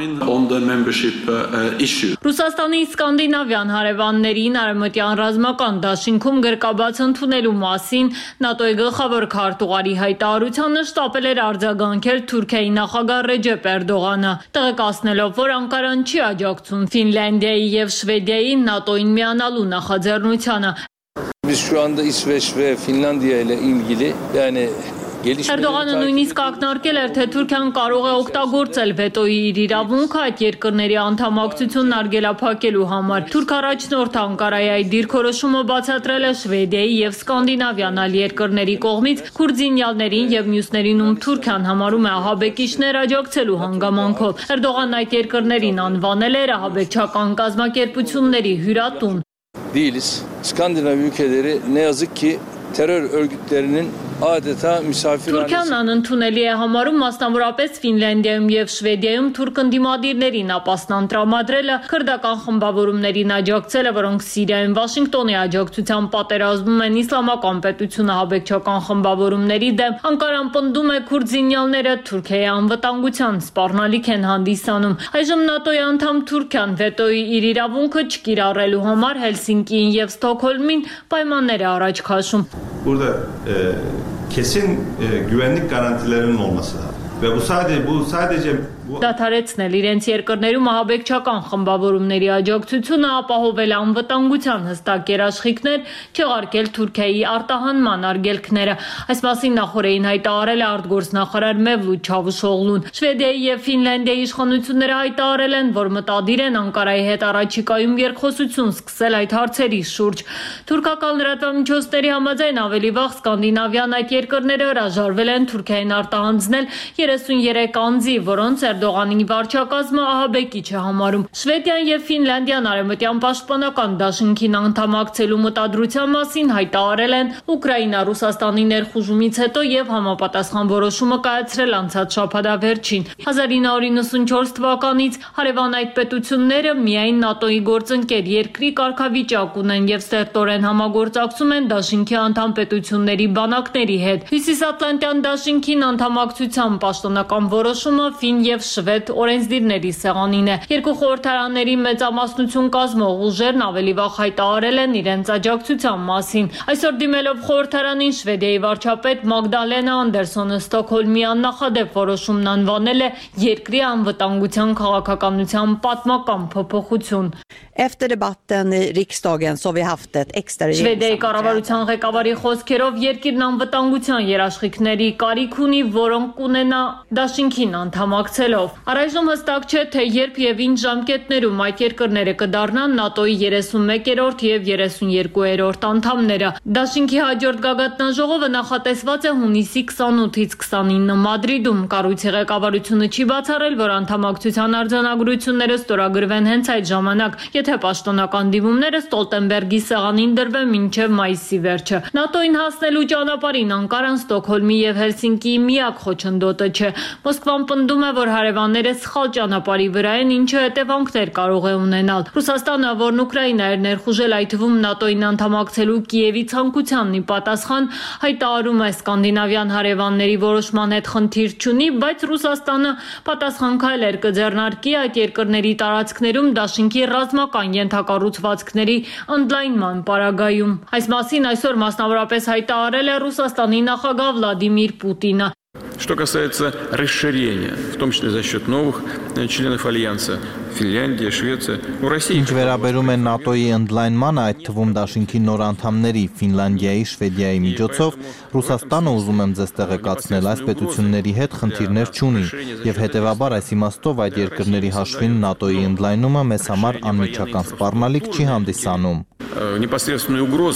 Ռուսաստանի սկանդինավյան հարևաններին արևմտյան ռազմական դաշինքում գրկաբաց ընդունելու մասին ՆԱՏՕ-ի գլխավոր քարտուղարի հայտարարությանը շտապել էր արձագանքել Թուրքիայի նախագահ Ռեջեփ Էրդողանը, տեղեկացնելով, որ Անկարան չի աջակցում Ֆինլանդիայի եւ Շվեդիայի ՆԱՏՕ-ին միանալու նախաձեռնությանը։ Biz şu anda İsveç ve Finlandiya ile ilgili yani Էրդողանը նույնիսկ ակնարկել էր, թե Թուրքիան կարող է օգտագործել վետոյի իր իրավունքը այդ երկրների անդամակցությունն արգելափակելու համար։ Թուրք առաջնորդ Անկարայի այդ դիրքորոշումը բացատրել է Շվեդիայի եւ սկանդինավյան այլ երկրների կողմից քուրդինյալներին եւ մյուսներին, ում Թուրքիան համարում է ահաբեկիչներ աջակցելու հանգամանքով։ Էրդողանն այդ երկրներին անվանել էր ահաբեկչական կազմակերպությունների հյուրատուն։ Değiliz. Skandinav ülkeleri ne yazık ki terör örgütlerinin adeta misafirhanesi. Թուրքիան անընդունելի է համարում մասնավորապես Ֆինլանդիայում եւ Շվեդիայում թուրք ընդդիմադիրներին ապաստան տրամադրելը, քրդական խմբավորումներին աջակցելը, որոնք Սիրիայում Վաշինգտոնի աջակցությամբ պատերազմում են իսլամական պետությունը հաբեկչական խմբավորումների դեմ։ Անկարան պնդում է քուրդ զինյալները Թուրքիայի անվտանգության սպառնալիք են հանդիսանում։ Այժմ ՆԱՏՕ-ի անդամ Թուրքիան վետոյի իր իրավունքը չկիրառելու համար Հելսինկիին եւ Ստոկհոլմին պայմաններ է առաջ քաշում։ Burada e, kesin e, güvenlik garantilerinin olması lazım. Ve bu sadece bu sadece Դադարեցնել իրենց երկրներում ահաբեկչական խմբավորումների աջակցությունը, ապահովել անվտանգության հստակ երաշխիքներ, չեղարկել Թուրքիայի արտահանման արգելքները։ Այս մասին նախորդին հայտարարել է արտգործնախարար Մևլութ Չավուշօղլուն։ Շվեդիայի եւ Ֆինլանդիայի իշխանությունները հայտարարել են, որ մտադիր են Անկարայի հետ առաջիկայում երկխոսություն սկսել այդ հարցերի շուրջ։ Թուրքական լրատվամիջոցների համաձայն ավելի վաղ սկանդինավյան այդ երկրները հրաժարվել են Թուրքիային արտահանձնել երեսունյերեք անձի, որոնց Էրդողանի վարչակազմը ահաբեկիչ է համարում։ Շվեդիան եւ Ֆինլանդիան արևմտյան պաշտպանական դաշինքին անդամակցելու մտադրության մասին հայտարարել են Ուկրաինա-Ռուսաստանի ներխուժումից հետո եւ համապատասխան որոշումը կայացրել անցած շաբաթավերջին։ հազար ինը հարյուր նվաթ թվականից հարևան այդ պետությունները միայն ՆԱՏՕ-ի գործընկեր երկրի կարգավիճակ ունեն եւ ստերտորեն համագործակցում են դաշինքի անդամ պետությունների բանակների հետ։ Հյուսիսատլանտյան դաշինքին անդամակցության պաշտոնական որոշումը ֆին եւ շվեդ օրենսդիրների սեղանին է։ Երկու խորհրդարանների մեծամասնություն կազմող ուժերն ավելի վաղ հայտարարել են իրենց աջակցության մասին։ Այսօր դիմելով խորհրդարանին Շվեդիայի վարչապետ Մագդալենա Անդերսոնը Ստոկհոլմի աննախադեպ որոշումն անվանել է երկրի անվտանգության քաղաքականության պատմական փոփոխություն։ Efter debatten i riksdagen så har vi haft ett extra Շվեդիայի կառավարության ղեկավարի խոսքերով երկիրն անվտանգության երաշխիքների կարիք ունի, որոնք կունենա դաշինքին անդամակցելով։ Առայժմ հստակ չէ, թե երբ եւ ինչ ժամկետներում այդ երկրները կդառնան ՆԱՏՕ-ի երեսունմեկերորդ եւ երեսունյերկուերորդ անդամները։ Դաշինքի հաջորդ գագաթնաժողովը նախատեսված է հունիսի քսանութից քսանինը Մադրիդում։ Կառույցի ղեկավարությունը չի բացառել, որ անդամակցության արձանագրությունները ստորագրվեն հենց այդ ժամանակ, եթե պաշտոնական դիմումները Ստոլտենբերգի սեղանին դրվեն մինչև մայիսի վերջը։ ՆԱՏՕ-ին հասնելու ճանապարհին Անկարան Ստոկհոլմի եւ Հելսինկիի միակ խոչընդոտը չէ։ Մոսկվան պնդում է, որ հարևանները սխալ ճանապարհի վրա են, ինչը հետևանքներ կարող է ունենալ։ Ռուսաստանը, որն Ուկրաինա էր ներխուժել, այդ թվում ՆԱՏՕ-ին անդամակցելու Կիևի ցանկությանն ի պատասխան, հայտարարում է սկանդինավյան հարևանների որոշման հետ խնդիր չունի, բայց Ռուսաստանը պատասխան քայլեր կձեռնարկի այդ երկրների տարածքներում դաշինքի ռազմական ենթակառուցվածքների ընդլայնման պարագայում։ Այս մասին այսօր մասնավորապես հայտարարել է Ռուսաստանի նախագահ Վլադիմիր Պուտինը։ Что касается расширения, в том числе за счет новых членов Альянса, Ֆինլանդիա, Շվեդիա, ու Ռուսիա։ Ինչ վերաբերում է ՆԱՏՕ-ի ընդլայնմանը, այդ թվում դաշինքի նոր անդամների Ֆինլանդիայի, Շվեդիայի միջոցով, Ռուսաստանը, ուզում եմ ձեզ տեղեկացնել, այս պետությունների հետ խնդիրներ չունի, եւ հետեւաբար այս իմաստով այդ երկրների հաշվին ՆԱՏՕ-ի ընդլայնումը մեզ համար անմիջական սպառնալիք չի հանդիսանում։ Непосредственной угрозы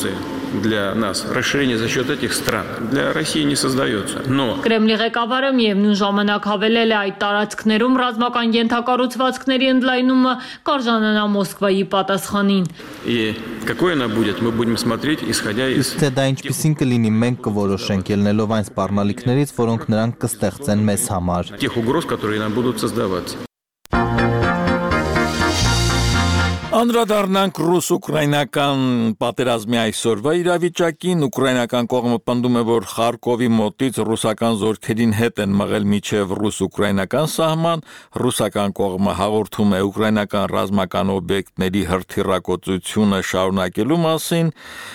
для нас, расширение за счет этих стран, для России не создается. Но... Կրեմլի ղեկավարը միևնույն ժամանակ հավելել է այդ տարածքներում ռազմական ենթակառուցվածքների ընդլայնումը կարժանանա Մոսկվայի պատասխանին։ И какой она будет, мы будем смотреть, исходя из... Իսկ թե դա ինչպիսին կլինի, մենք կորոշենք ելնելով այն սպառնալիքներից, որոնք նրանք կստեղծեն մեզ համար։ Тех угроз, которые нам будут создаваться. Անդրադառնանք ռուս-ուկրաինական պատերազմի այսօրվա իրավիճակին, ուկրաինական կողմը պնդում է, որ Խարկովի մոտից ռուսական զորքերին հետ են մղել մինչև ռուս-ուկրաինական սահման, ռուսական կողմը հաղորդում է ուկրաինական ռազմական օբյեկտների հրթիռակոծությունը շարունակելու մասին,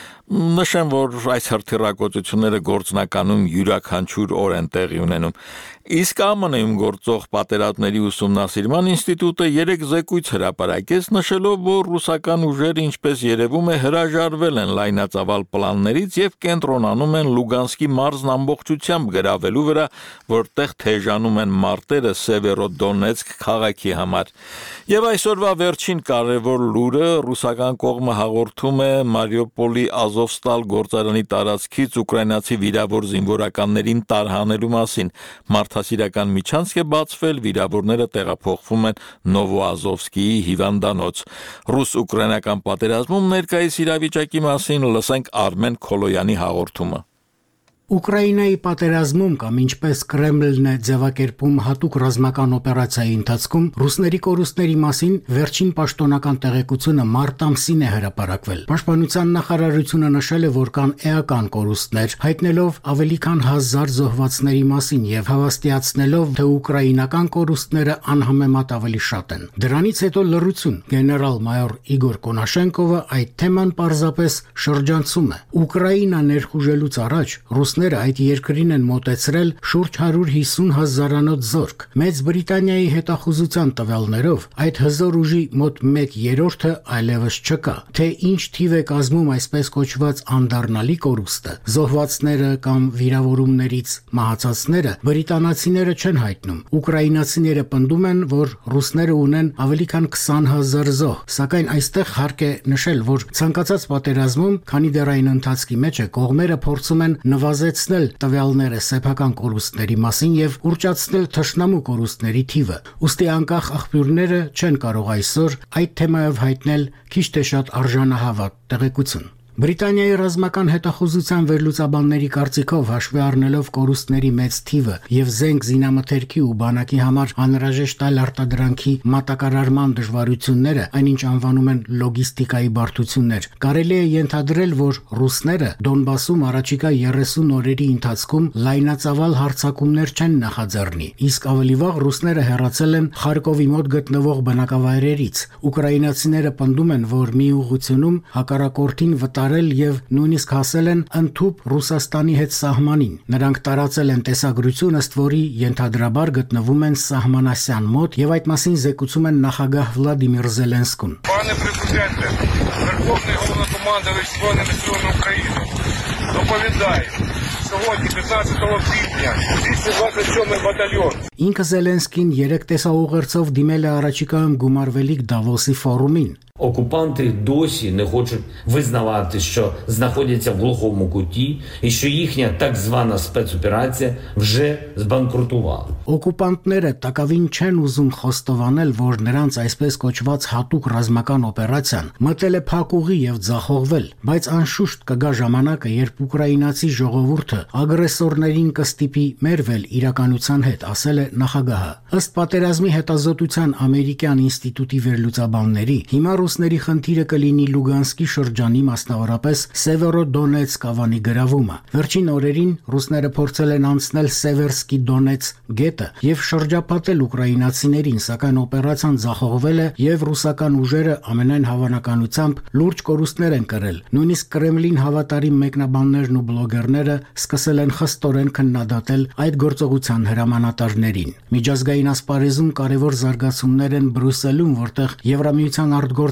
նշեմ, որ այս հրթիռակոծությունները գործնականում յուրաքանչյուր օր են տեղի ունենում։ Իսկ ԱՄՆ-ում գործող պատերազմների ուսումնասիրման ինստիտուտը երեք զեկույց հրապարակեց, նշելով, որ ռուսական ուժերը, ինչպես երևում է, հրաժարվել են լայնածավալ պլաններից եւ կենտրոնանում են Լուգանսկի մարզն ամբողջությամբ գրավելու վրա, որտեղ թեժանում են մարտերը Սևերոդոնեցկ քաղաքի համար։ Եվ այսօրվա վերջին կարևոր լուրը ռուսական կողմը հաղորդում է Մարիուպոլի Ազովստալ գործարանի տարածքից ուկրաինացի վիրավոր զինվորականներին տարհանելու մասին։ Մարդասիրական միջանցք է բացվել, վիրավորները տեղափոխվում են Նովոազովսկիի հիվանդանոց։ Ռուս-ուկրաինական պատերազմում ներկայիս իրավիճակի մասին լսենք Արմեն Քոլոյանի հաղորդումը։ Ուկրաինայի պատերազմում կամ ինչպես Կրեմլն է ձևակերպում հատուկ ռազմական օպերացիայի ընթացքում ռուսների կորուստների մասին վերջին պաշտոնական տեղեկությունը մարտ ամսին է հրապարակվել։ Պաշտպանության նախարարությունը նշել է, որ կան էական կորուստներ, հայտնելով ավելի քան հազար զոհվածների մասին եւ հավաստիացնելով, թե ուկրաինական կորուստները անհամեմատ ավելի շատ են։ Դրանից հետո լռություն գեներալ-մայոր Իգոր Կոնաշենկովը այդ թեման պարզապես շրջանցում է։ Ուկրաինա ներխուժելուց առաջ ռուսները այդ երկրին են մոտեցրել շուրջ հարյուր հիսուն հազարանոց զորք։ Մեծ Բրիտանիայի հետախուզության տվյալներով այդ հզոր ուժի մոտ մեկ երրորդը այլևս չկա։ Թե ինչ թիվ է կազմում այսպես կոչված անդառնալի կորուստը, զոհվածները կամ վիրավորումներից մահացածները բրիտանացիները չեն հայտնում։ Ուկրաինացիները պնդում են, որ ռուսները ունեն ավելի քան քսան հազար զոհ, սակայն այստեղ հարկ է նշել, որ ցանկացած պատերազմում, քանի դեռ այն ընթացքի մեջ է, կողմերը փորձում են նվազեցնել տվյալները սեփական կորուստների մասին եւ ուռճացնել թշնամու կորուստների թիվը։ Ուստի անկախ աղբյուրները չեն կարող այսօր այդ թեմայով հայտնել քիչ թե շատ արժանահավատ տեղեկություն։ Բրիտանիայի ռազմական հետախուզության վերլուծաբանների կարծիքով հաշվի առնելով կորուստների մեծ թիվը եւ զենք զինամթերքի ու բանակի համար անհրաժեշտ այլ արտադրանքի մատակարարման դժվարությունները, այնինչ անվանում են լոգիստիկայի բարդություններ, կարելի է ենթադրել, որ ռուսները Դոնբասում առաջիկա երեսուն օրերի ընթացքում լայնածավալ հարձակումներ չեն նախաձեռնի, իսկ ավելի վաղ ռուսները հեռացել են Խարկովի մոտ գտնվող բնակավայրերից։ Ուկրաինացիները պնդում են, որ մի ուղղությունում հակառակորդին վտա եւ նույնիսկ հասել են ընդհուպ Ռուսաստանի հետ սահմանին։ Նրանք տարածել են տեսագրություն, ըստ որի ենթադրաբար գտնվում են սահմանասյան մոտ եւ այդ մասին զեկուցում են նախագահ Վլադիմիր Զելենսկուն։ Пане президенте, Верховний Головнокомандувач Збройними силами України, доповідає, сьогодні, п'ятнадцятого квітня, двісті двадцять сьомий батальйон. Ինքը Զելենսկին երեք տեսաուղերձով դիմել է առաջիկայում գումարվելիք Դավոսի ֆորումին։ Окупанти досі не хочуть визнавати, що знаходяться в глухому куті і що їхня так звана спецоперація вже збанкрутувала. Օկուպանտները տակավին չեն ուզում խոստովանել, որ նրանց այսպես կոչված հատուկ ռազմական օպերացիան մտել է փակուղի եւ ձախողվել, բայց անշուշտ կգա ժամանակը, երբ ուկրաինացի ժողովուրդը ագրեսորներին կստիպի մերվել իրականության հետ, ասել է նախագահը։ Ըստ պատերազմի հետազոտության ամերիկյան ինստիտուտի վերլուծաբանների, հիմա ռուսների խնդիրը կլինի Լուգանսկի շրջանի, մասնավորապես Սևերոդոնեցկ ավանի գրավումը։ Վերջին օրերին ռուսները փորձել են անցնել Սևերսկի Դոնեց գետը եւ շրջապատել ուկրաինացիներին, սակայն օպերացիան ձախողվել է եւ ռուսական ուժերը ամենայն հավանականությամբ լուրջ կորուստներ են կրել։ Նույնիսկ Կրեմլին հավատարիմ մեկնաբաններն ու բլոգերները սկսել են խստորեն քննադատել այդ գործողության հրամանատարներին։ Միջազգային ասպարեզում կարևոր զարգացումներ են Բրյուսելում, որտեղ Եվրամիության արտգործ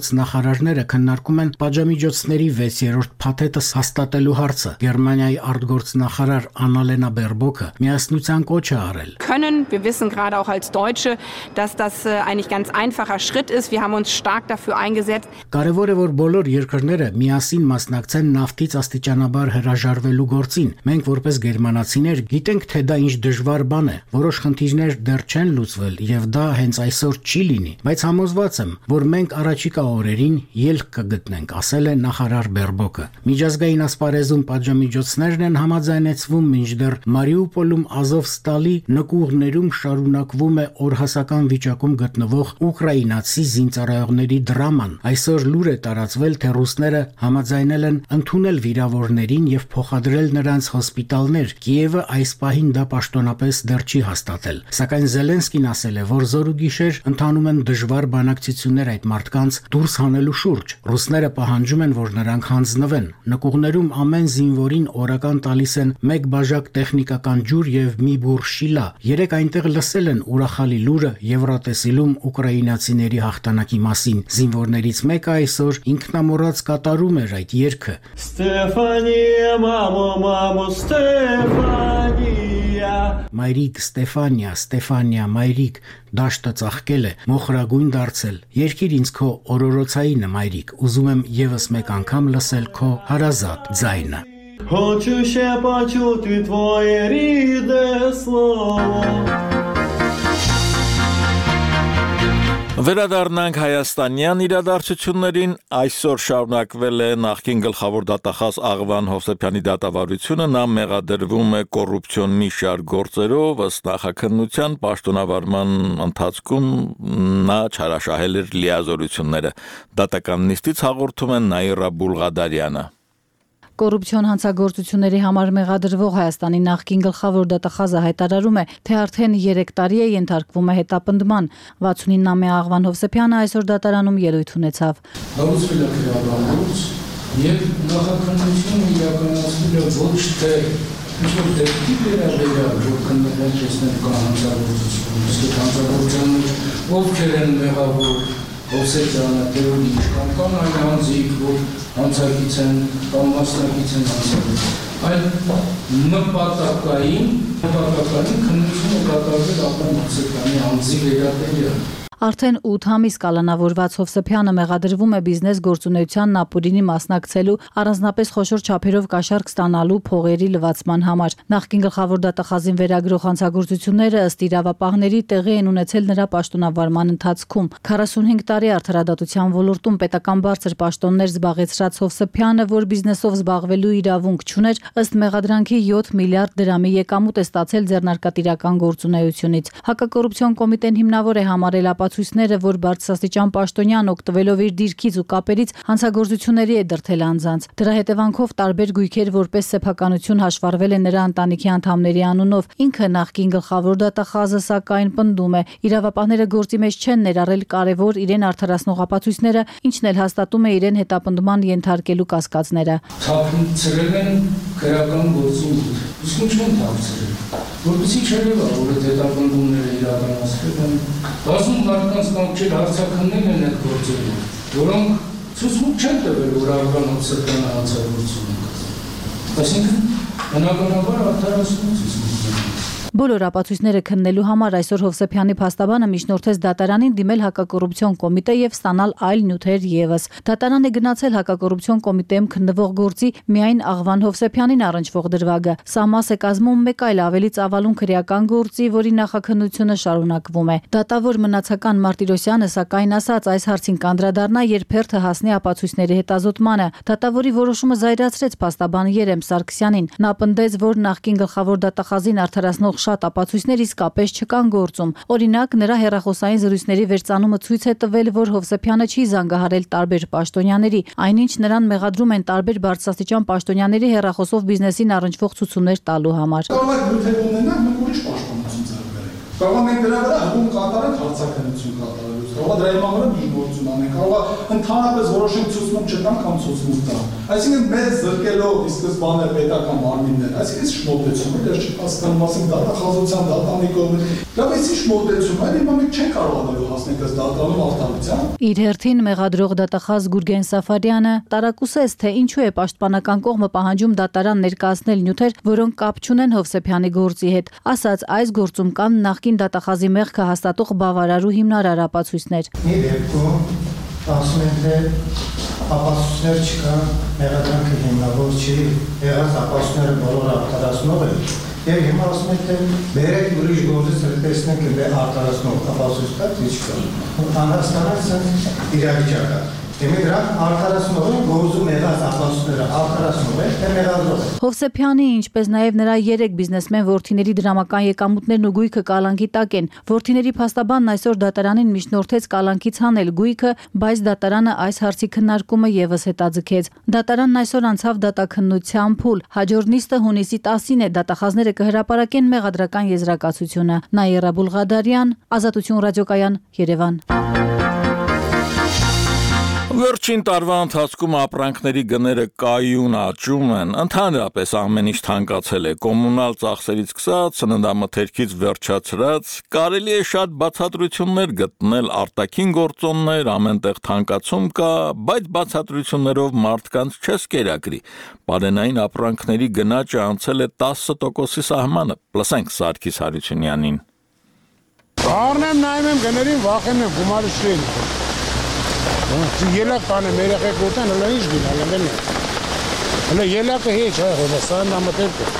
արտգործնախարարները քննարկում են պատժամիջոցների վեցերորդ փաթեթը հաստատելու հարցը։ Գերմանիայի արտգործնախարար Annalena Baerbock միասնության կոչ է արել։ Können, wir wissen gerade auch als Deutsche, dass das eigentlich ganz einfacher Schritt ist. Wir haben uns stark dafür eingesetzt. Կարևոր է, որ բոլոր երկրները միասին մասնակցեն նավթից աստիճանաբար հրաժարվելու գործին։ Մենք որպես գերմանացիներ գիտենք, թե դա ինչ դժվար բան է։ Որոշ խնդիրներ դեռ չեն լուծվել եւ դա հենց այսօր չի լինի, բայց համոզված եմ, որ մենք առաջիկա օրերին ելք կգտնենք, ասել է նախարար Baerbock-ը։ Միջազգային ասպարեզում պատժամիջոցներն են համաձայնեցվում, մինչդեռ Մարիուպոլում Ազովստալի նկուղներում շարունակվում է օրհասական վիճակում գտնվող ուկրաինացի զինծառայողների դրաման։ Այսօր լուր է տարածվել, թե ռուսները համաձայնել են ընդունել վիրավորներին եւ փոխադրել նրանց հոսպիտալներ։ Կիևը այս պահին դա պաշտոնապես դեռ չի հաստատել։ Սակայն Զելենսկին ասել է, որ զորուգիշեր ընթանում են դժվար բանակցություններ այդ մարդկանց դուրս հանելու շուրջ։ Ռուսները պահանջում են, որ նրանք հանձնվեն։ Նկուղներում ամեն զինվորին օրական տալիս են մեկ բաժակ տեխնիկական ջուր եւ մի բուռ շիլա։ Երեք այնտեղ լսել են ուրախալի լուրը Եվրատեսիլում ուկրաինացիների հաղթանակի մասին։ Զինվորներից մեկը այսօր ինքնամոռաց կատարում էր այդ երգը։ Ստեֆանիա, մամո, մամո, Ստեֆանիա։ Մայրիկ Ստեֆանիա, Ստեֆանիա, մայրիկ, դաշտը ծաղկել է, մոխրագույն դարձել։ Երկիր ինձ քո օրորոցայինը, մայրիկ, ուզում եմ եւս մեկ անգամ լսել քո հարազատ ձայնը։ Хочу ще почути твоє рідне слово. Վերադառնանք հայաստանյան իրադարձություններին, այսօր շարունակվել է նախկին գլխավոր դատախազ Աղվան Հովսեփյանի դատավարությունը, նա մեղադրվում է կոռուպցիոն մի շարք գործերով, ըստ նախաքննության պաշտոնավարման ընթացքում նա չարաշահել էր լիազորությունները։ Դատական նիստից հաղորդում են Նաիրա Բուլղադարյանը։ Կոռուպցիոն հանցագործությունների համար մեղադրվող Հայաստանի նախկին գլխավոր դատախազը հայտարարում է, թե արդեն երեք տարի է ենթարկվում է հետապնդման։ վաթսունինամյա Աղվան Հովսեփյանը այսօր դատարանում ելույթ ունեցավ։ Հարուցվել է քրավանոց եւ նախաքննությունը իրականացվել է ոչ թե ինչ-որ դեպքի վերաբերյալ, որ քննարկել տեսնել կա հանցագործություն, իսկ հանցագործության մեջ ովքեր են մեղավոր Հովսեփյանը, Տերունի, կամ կան այն անձիկ, որ հանցագից են, կամ մասնակից են հանցագից։ Այլ նպատակային, նպատակային քննությունը կատարվել Աղվան Հովսեփյանի անձի վերաբերյալ։ Արդեն ութ ամիս կալանավորված Հովսեփյանը մեղադրվում է բիզնես գործունեության ապօրինի մասնակցելու, առանձնապես խոշոր չափերով կաշառք ստանալու փողերի լվացման համար։ Նախկին գլխավոր դատախազին վերագրող հանցագործությունները ըստ իրավապահների տեղի են ունեցել նրա պաշտոնավարման ընթացքում։ քառասունհինգ տարի արդարադատության ոլորտում պետական բարձր պաշտոններ զբաղեցրած Հովսեփյանը, որ բիզնեսով զբաղվելու իրավունք չուներ, ըստ մեղադրանքի յոթ միլիարդ դրամի եկամուտ է ստացել ձեռնարկատիրական գործունեությունից։ Հակակոռուպցիոն կոմիտեն հիմնավոր է համարել ապացույցները, որ բարձրաստիճան պաշտոնյան օգտվելով իր դիրքից ու կապերից հանցագործությունների է դրդել անձանց։ Դրա հետևանքով տարբեր գույքեր որպես սեփականություն հաշվառվել են նրա ընտանիքի անդամների անունով։ Ինքը նախկին գլխավոր դատախազը սակայն պնդում է, իրավապահները գործի մեջ չեն ներառել կարևոր իրեն արդարացնող ապացույցները, ինչն էլ հաստատում է իրեն հետապնդման ենթարկելու կասկածները։ Թափցրել են քրական գործում, իսկ ինչ են թափցրել։ Որպեսզի չերևա, որ այդ հետապնդումները իրականացվել են, բազում մարդկանց կամքեր հարցաքննել են այդ գործերում, որոնք ցուցմունք չեն տվել, որ Աղվան Հովսեփյանը հանցագործություն է կատարել։ Այսինքն, բնականաբար արդարացնում ցուցմունքները։ Բոլոր ապացույցները քննելու համար այսօր Հովսեփյանի փաստաբանը միջնորդեց դատարանին դիմել հակակոռուպցիոն կոմիտե եւ ստանալ այլ նյութեր եւս։ Դատարան է գնացել հակակոռուպցիոն կոմիտեում քննվող գործի միայն Աղվան Հովսեփյանին առնչվող դրվագը։ Սա մաս է կազմում մեկ այլ ավելի ծավալուն քրեական գործի, որի նախաքննությունը շարունակվում է։ Դատավոր մնացական Մարտիրոսյանը սակայն ասաց այս հարցին կանդրադառնա, երբ հերթը հասնի ապացույցների հետազոտմանը։ Դատավորի որոշումը զայրացրեց փաստաբան Երեմ Սարգսյանին։ Նա պնդեց, որ նախկին գլխավոր դատախազին արդարացնող շատ ապացույցներ իսկապես չկան գործում։ Օրինակ, նրա հեռախոսային զրույցների վերծանումը ցույց է տվել, որ Հովսեփյանը չի զանգահարել տարբեր պաշտոնյաների, այնինչ նրան մեղադրում են տարբեր բարձրաստիճան պաշտոնյաների հեռախոսով բիզնեսին առնչվող ցուցումներ տալու համար։ Կարող եք նյութեր ունենալ, մենք ուրիշ պաշտոնություն ձեռք բերենք։ Կարող ենք դրա վրա հում կատարենք հարցաքննություն կատարելու։ կարող է դրա համար միջնորդություն անեն, կարող է ընդհանրապես որոշենք ցուցմունք չտան կամ ցուցմունք տան։ Այսինքն մեծ զրկելով ի սկզբանե պետական մարմիններ, այսինքն շմոտեցում է, դեռ չհասկանում, ասենք դատախազության դատանի կողմից։ Դա մեծ շմոտեցում է, հիմա մենք չենք կարողանալու հասնել այս դատանում արտահայտության։ Իր հերթին մեղադրող դատախազ Գուրգեն Սաֆարյանը տարակուսեց, թե ինչու է պաշտպանական կողմը պահանջում դատարան ներկայացնել նյութեր, որոնք կապ չունեն Հովսեփյանի գործի հետ։ Ասաց, այս գործում կան նախկին դատախազի մեղքը հաստատող բավարար ու հիմնարար ապացույցներ։ Մի դեպքում ասում են, թե ապացույցներ չկան, մեղադրանքը հիմնավոր չի, եղած ապացույցները բոլորը արտարացնող են։ Եվ հիմա ասում են, թե բերեք ուրիշ գործից տեսնենք, թե արտարացնող ապացույց կա, թե չկա։ Անհասկանալի իրավիճակ է։ Դրանք արտարացնող են, գործում եղած ապացույցները արտարացնող են, թե մեղադրող են։ Հովսեփյանի, ինչպես նաև նրա երեք բիզնեսմեն որդիների դրամական եկամուտներն ու գույքը կալանքի տակ են։ Որդիների փաստաբանն այսօր դատարանին միջնորդեց կալանքից հանել գույքը, բայց դատարանը այս հարցի քննարկումը եւս հետաձգեց։ Դատարանն այսօր անցավ դատաքննության փուլ։ Հաջորդ նիստը հունիսի տասին է, դատախազները կհրապարակեն մեղադրական եզրակացությունը։ Նաիրա Բուլղադարյան, Ազատություն ռադիոկայան, Երևան։ Վերջին տարվա ընթացքում ապրանքների գները կայուն աճում են, ընդհանրապես ամեն ինչ թանկացել է, կոմունալ ծախսերից սկսած, սննդամթերքից վերջացրած, կարելի է շատ բացատրություններ գտնել, արտաքին գործոններ, ամենտեղ թանկացում կա, բայց բացատրություններով մարդկանց չես կերակրի։ Պարենային ապրանքների գնաճը անցել է տասը տոկոսի սահմանը, լսենք Սարգիս Հարությունյանին։ Առնեմ նայում եմ գներին, վախենում եմ, գումարը չեն։ Ելակ տանեմ, երեխեք ուտեն, հլը ինչ գին, հլը հլը ելակը հեչ, հլը սան նամտերք է։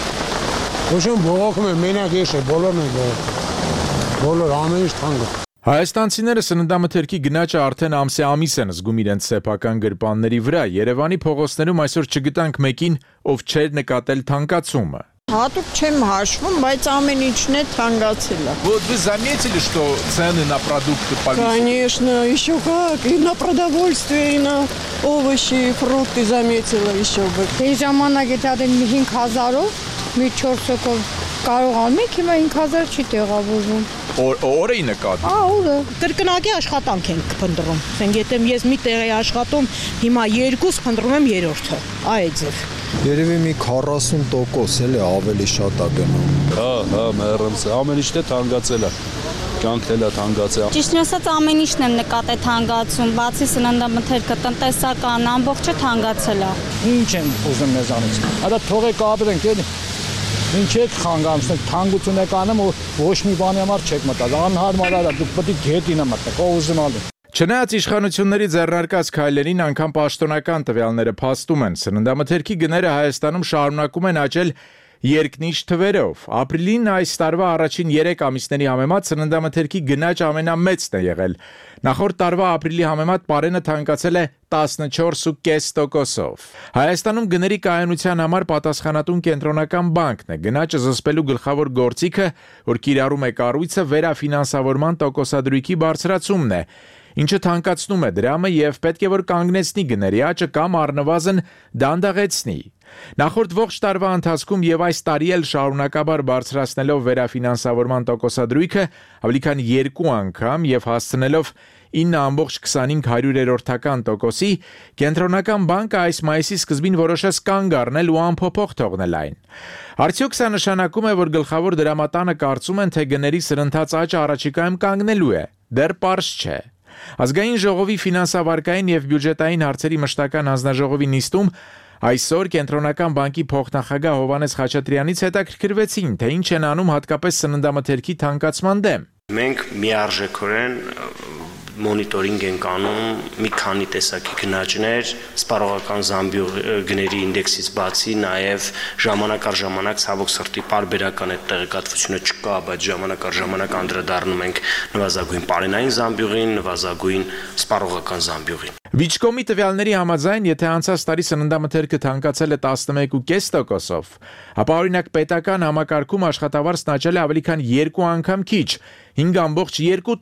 Ոչում բողոքում եմ, մենակ ես է, բոլորն են բողոքում, բոլոր ամեն ինչ թանգը։ Հայաստանցիները սննդամթերքի գնաճը արդեն ամսե ամիս են զգում իրենց սեփական գրպանների վրա։ Երևանի փողոցներում այսօր չգտանք մեկին, ով չէր նկատել թանկացումը։ Հատուկ չեմ հաշվում, բայց ամեն ինչն է թանկացել է։ Вот вы заметили, что цены на продукты повисли? Конечно, еще как. И на продовольствие, и на овощи, и фрукты заметила еще бы. Այս ժամանակ եթե դեն հինգ հազարով, մի չորս հոգով կարողանում եք, հիմա հինգ հազար չի տեղավորվում։ Օրը ի նկատի։ Ահա օրը։ Կրկնակի աշխատանք ենք փնտրում։ Ասենք եթե ես մի տեղ եմ աշխատում, հիմա երկուս փնտրում եմ երրորդը։ Այդ ձև։ Երևի մի քառասուն տոկոս էլի ավելի շատ է գնում։ Հա, հա, մեռնց, ամեն ինչն է թանկացել է։ Կյանքն էլ է թանկացել։ Ճիշտն ասած ամեն ինչն եմ նկատել թանկացում, բացի սննդամթերքը, տնտեսական ամբողջը թանկացել է։ Ինչ եմ ուզում մեզանից։ Արա թողեք ապրենք էլի։ Ինչ եք խանգարում, թանկություն եք անում, ոչ մի բանի համար չեք մտած։ Անհարմար է, դուք պետք է գետինը մտնեք, ով ուզում ալու։ Չնայած իշխանությունների ձեռնարկած քայլերին անգամ պաշտոնական տվյալները փաստում են, սննդամթերքի գները Հայաստանում շարունակում են աճել երկնիշ թվերով։ Ապրիլին այս տարվա առաջին երեք ամիսների համեմատ սննդամթերքի գնաճը ամենամեծն է եղել։ Նախորդ տարվա ապրիլի համեմատ պարենը թանկացել է տասնչորս կόμμα պենս տոկոսով։ Հայաստանում գների կայունության համար պատասխանատուն կենտրոնական բանկն է։ Գնաճը զսպելու գլխավոր գործիքը, որ կիրառում է կառույցը, վերաֆինանսավորման տոկոսադրույքի բարձրացումն է, ինչը թանկացնում է դրամը եւ պետք է որ կանգնեցնի գների աճը կամ առնվազն դանդաղեցնի։ Նախորդ ողջ տարվա ընթացքում եւ այս տարի էլ շարունակաբար բարձրացնելով վերաֆինանսավորման տոկոսադրույքը ավելի քան երկու անգամ եւ հասցնելով ինը կόμμα քսանհինգ հարյուրերորդական տոկոսի, կենտրոնական բանկը այս մայիսի սկզբին որոշեց կանգ առնել ու անփոփոխ թողնել այն։ Արդյոք սա նշանակում է, որ գլխավոր դրամատանը կարծում են, թե գների սրընթաց աճը առաջիկայում կանգնելու է։ Դեռ պարզ չէ։ Ազգային ժողովի ֆինանսավարկային եւ բյուջետային հարցերի մշտական հանձնաժողովի նիստում այսօր կենտրոնական բանկի փոխնախագահ Հովհաննես Խաչատրյանից հետաքրքրվեցին, թե ինչ են անում հատկապես սննդամթերքի թանկացման դեմ։ Մենք միարժեքորեն մոնիտորինգ ենք անում մի քանի տեսակի գնաճներ, սպառողական զամբյուղների ինդեքսից բացի, նաև ժամանակ առ ժամանակ ցավոք սրտի պարբերական այդ տեղեկատվությունը չկա, բայց ժամանակ առ ժամանակ անդրադառնում ենք նվազագույն պարենային զամբյուղին, նվազագույն սպառողական զամբյուղին։ Վիճկոմի տվյալների համաձայն, եթե անցած տարի սննդամթերքը թանկացել է տասնմեկ կόμμα պենս տոկոսով, ապա օրինակ պետական համակարգում աշխատավարձն աճել է ավելի քան երկու անգամ քիչ, հինգ կόμμα երկու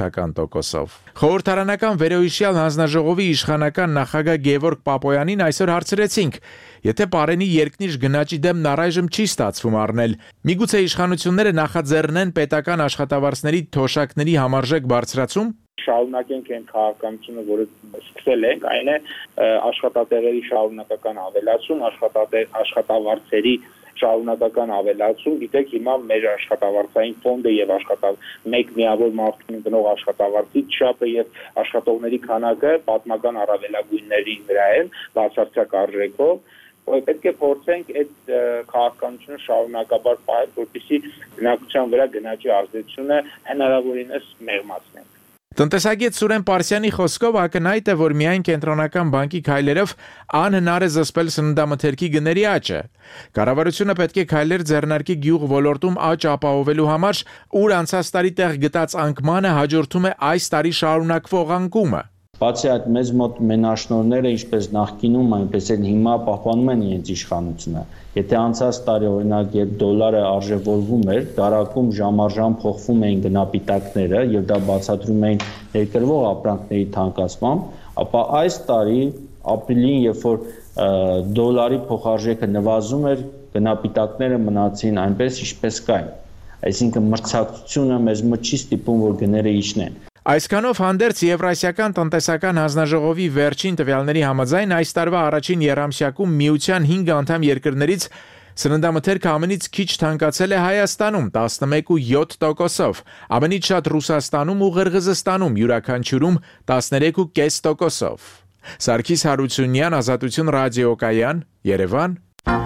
տոկոսով։ Խորհրդարանական վերոհիշյալ հանձնաժողովի իշխանական նախագահ Գևորգ Պապոյանին այսօր հարցրեցինք, եթե պարենի երկնիշ գնաճի դեմն առայժմ չի ստացվում առնել, միգուցե իշխանությունները նախաձեռնեն պետական աշխատավարձների թոշակների համարժեք բարձրացում։ շարունակենք այն քաղաքականությունը, որը սկսել ենք, այն է աշխատատեղերի շարունակական ավելացում, աշխատավարձերի շարունակական ավելացում, գիտեք հիմա մեր աշխատավարձային ֆոնդը եւ աշխատավ մեկ միավոր մարդուն գնող աշխատավարձի չափը եւ աշխատողների քանակը պատմական առավելագույնների վրա են բացարձակ արժեքով, պետք է փորձենք այդ քաղաքականությունը շարունակաբար պահել, որպեսզի բնակչության վրա գնաճի ազդեցությունը հնարավորինս մեղմացնենք։ Տնտեսագետ Սուրեն Պարսյանի խոսքով ակնհայտ է, որ միայն կենտրոնական բանկի քայլերով անհնար է զսպել սննդամթերքի գների աճը։ Կառավարությունը պետք է քայլեր ձեռնարկի գյուղ ոլորտում աճ ապահովելու համար, ուր անցած տարի տեղ գտած անկմանը հաջորդում է այս տարի շարունակվող անկումը։ Բացի այդ, մեզ մոտ մենաշնորհները ինչպես նախկինում, այնպես էլ հիմա պահպանում են իրենց իշխանությունը։ Եթե անցած տարի օրինակ երբ դոլարը արժևորվում էր, դարակում ժամ-առ-ժամ փոխվում էին գնապիտակները եւ դա բացատրում էին ներկրվող ապրանքների թանկացմամբ, ապա այս տարի ապրիլին, երբ որ դոլարի փոխարժեքը նվազում էր, գնապիտակները մնացին այնպես ինչպես կային։ Այսինքն մրցակցությունը մեզ մոտ չի ստիպում, որ գները իջնեն։ Այսքանով հանդերձ Եվրասիական տնտեսական հանձնաժողովի վերջին տվյալների համաձայն այս տարվա առաջին եռամսյակում միության հինգ անդամ երկրներից սննդամթերքը ամենից քիչ թանկացել է Հայաստանում տասնմեկ ու յոթ տոկոսով, ամենից շատ Ռուսաստանում ու Ղրղզստանում յուրաքանչյուրում տասներեք ու կես տոկոսով։ Սարգիս Հարությունյան, Ազատություն ռադիոկայան, Երևան։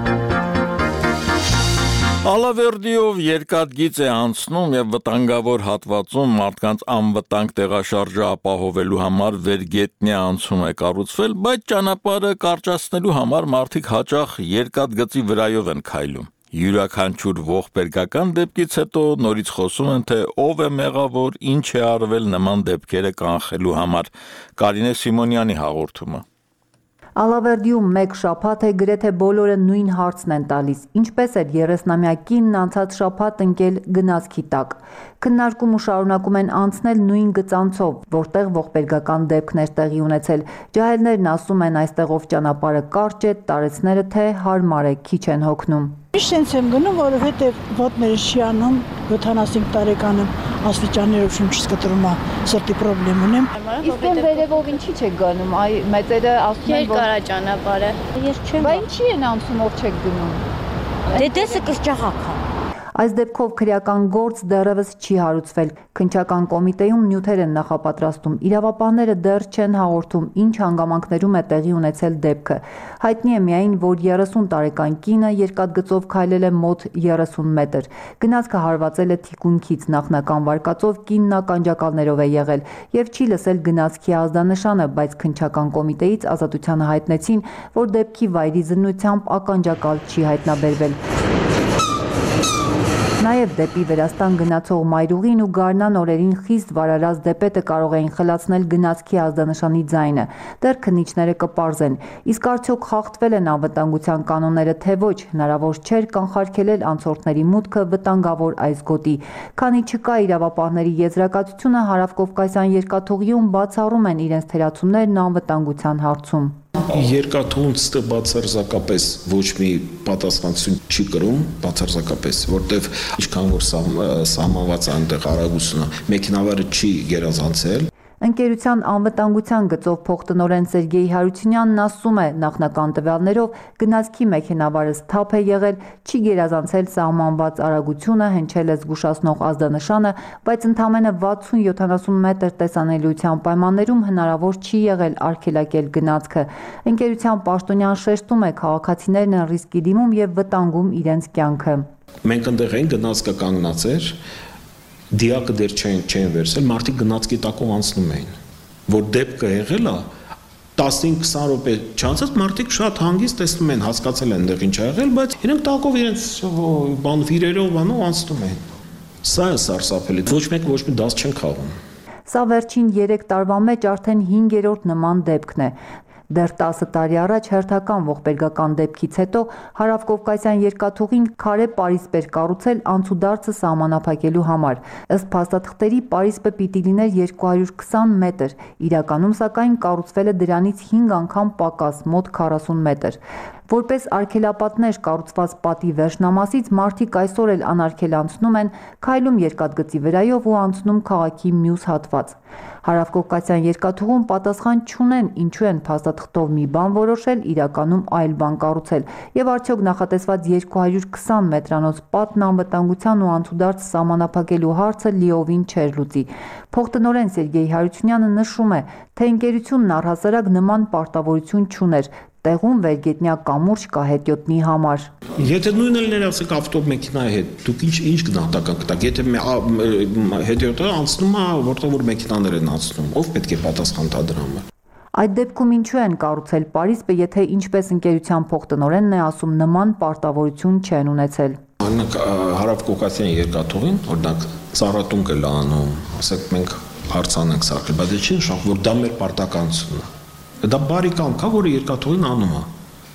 Ալավերդիով երկաթգիծ է անցնում եւ վտանգավոր հատվածում մարդկանց անվտանգ տեղաշարժը ապահովելու համար վերգետնյա անցում է կառուցվել, բայց ճանապարհը կարճացնելու համար մարդիկ հաճախ երկաթգծի վրայով են քայլում։ Յուրաքանչյուր ողբերգական դեպքից հետո նորից խոսում են, թե ով է մեղավոր, ինչ է արվել նման դեպքերը կանխելու համար։ Կարինե Սիմոնյանի հաղորդումը։ Ալավերդիում մեկ շաբաթ է գրեթե բոլորը նույն հարցն են տալիս. ինչպես էր երեսնամյա կինն անցած շաբաթ ընկել գնացքի տակ։ Քննարկում ու շարունակում են անցնել նույն գծանցով, որտեղ ողբերգական դեպքներ տեղի ունեցել։ Ջահելներն ասում են այստեղով ճանապարհը կարճ է, տարեցները թե հարմար է, քիչ են հոգնում։ Միշտ sense եմ գնում, որովհետև ոտները չի անում, յոթանասունհինգ տարեկան եմ, աստիճաններով շունչ կտրում է, սրտի խնդրեմ ունեմ։ Իսկ այն վերևով ինչի՞ չեք գնում, այ մեծերը ասում են, որ երկար ճանապարհը։ Ես չեմ։ Բա ինչի են անցում, որ չեք գնում։ Դե դեսը կրճաղակ է։ Այս դեպքով քրեական գործ դեռևս չի հարուցվել։ Քննչական կոմիտեում նյութեր են նախապատրաստում։ Իրավապահները դեռ չեն հաղորդում, ինչ հանգամանքներում է տեղի ունեցել դեպքը։ Հայտնի է միայն, որ երեսուն տարեկան կինը երկաթգծով քայլել է մոտ երեսուն մետր։ Գնացքը հարվածել է թիկունքից, նախնական վարկածով կինն ականջակալներով է եղել եւ չի լսել գնացքի ազդանշանը, բայց քննչական կոմիտեից ազատությանը հայտնեցին, որ դեպքի վայրի զննությամբ ականջակալ չի հայտնաբերվել։ Նաև դեպի Վերաստան գնացող մայրուղին ու գարնան օրերին խիստ վարարած դեպետը կարող էին խլացնել գնացքի ազդանշանի ձայնը։ Դեռ քննիչները կպարզեն։ Իսկ արդյոք խախտվել են անվտանգության կանոնները, թե ոչ, հնարավոր չէր կանխարգելել անցորդների մուտքը վտանգավոր այս գոտի։ Քանի չկա իրավապահների եզրակացությունը, Հարավկովկասյան երկաթուղիում բացառում են իրենց թերացումներն անվտանգության հարցում։ Երկաթուղին ստը բացարձակապես ոչ մի պատասխանատվություն չի կրում, բացարձակապես, որտեվ ինչքան որ սահմանված է այնտեղ արագությունը, մեքենավարը չի գերազանցել։ Ընկերության անվտանգության գծով փոխտնօրեն Սերգեյ Հարությունյանն ասում է, նախնական տվյալներով գնացքի մեքենավարը սթափ է եղել, չի գերազանցել սահմանված արագությունը, հնչել է զգուշացնող ազդանշանը, բայց ընդամենը վաթսուն յոթանասուն մետր տեսանելիության պայմաններում հնարավոր չի եղել արգելակել գնացքը։ Ընկերության պաշտոնյան շեշտում է, քաղաքացիներն են ռիսկի դիմում եւ վտանգում իրենց կյանքը։ Մենք այնտեղ են գնացքը կանգնած էր, դիակը դեռ չեն չեն վերցել, մարդիկ գնացքի տակով անցնում էին, որ դեպքը եղել է տասնհինգ քսան րոպե չանցած մարդիկ շատ հանգիստ տեսնում են, հասկացել են դեռ ինչ ա եղել, բայց իրենք տակով իրենց բան վիրերով բանով անցնում են։ Սա է սարսափելի, ոչ մեկ ոչ մի դաս չեն խաղում։ Սա վերջին երեք տարվա մեջ արդեն հինգերորդ նման դեպքն է։ Դեռ տասը տարի առաջ հերթական ողբերգական դեպքից հետո Հարավկովկասյան երկաթուղին քարե պարիսպ էր կառուցել անցուդարձը սահմանափակելու համար։ Ըստ փաստաթղթերի պարիսպը պիտի լիներ երկու հարյուր քսան մետր, իրականում սակայն կառուցվել է դրանից հինգ անգամ պակաս, մոտ քառասուն մետր։ Որպես արգելապատներ կառուցված պատի վերջնամասից մարդիկ այսօր էլ անարգել անցնում են, քայլում երկաթգծի վրայով ու անցնում քաղաքի մյուս հատված։ Հարավկովկասյան երկաթուղում պատասխան չունեն ինչու են փաստաթղթով մի բան որոշել, իրականում այլ բան կառուցել, եւ արդյոք նախատեսված երկու հարյուր քսան մետրանոց պատն անվտանգության ու անցուդարձ սահմանափակելու հարցը լիովին չէր լուծի։ Փոխտնօրեն Սերգեյ Հարությունյանը նշում է, թե ընկերությունն առհասարակ նման պարտավորություն չուներ, տեղում վերգետնյա կամուրջ կա հետիոտնի համար։ Եթե նույնն էլ ներասեք ավտոմեքենայի հետ, դուք ինչ ինչ գնահատական կտաք, եթե հետիոտը անցնում է, որտեղ որ մեքենաներ են անցնում, ով պետք է պատասխան տա դրա համար։ Այդ դեպքում ինչու են կառուցել Պարիսպը, եթե ինչպես ընկերության փոխտնօրենն է ասում, նման պարտավորություն չեն ունեցել։ Օրինակ Հարավկովկասյան երկաթուղին, օրինակ ծառատուն կը լանում, ասեք մենք հարցան ենք սարքել, բայց չի նշանակում, որ դա մեր պարտականությունն է։ Դա բարի կամք է, որը երկաթուղին անում է։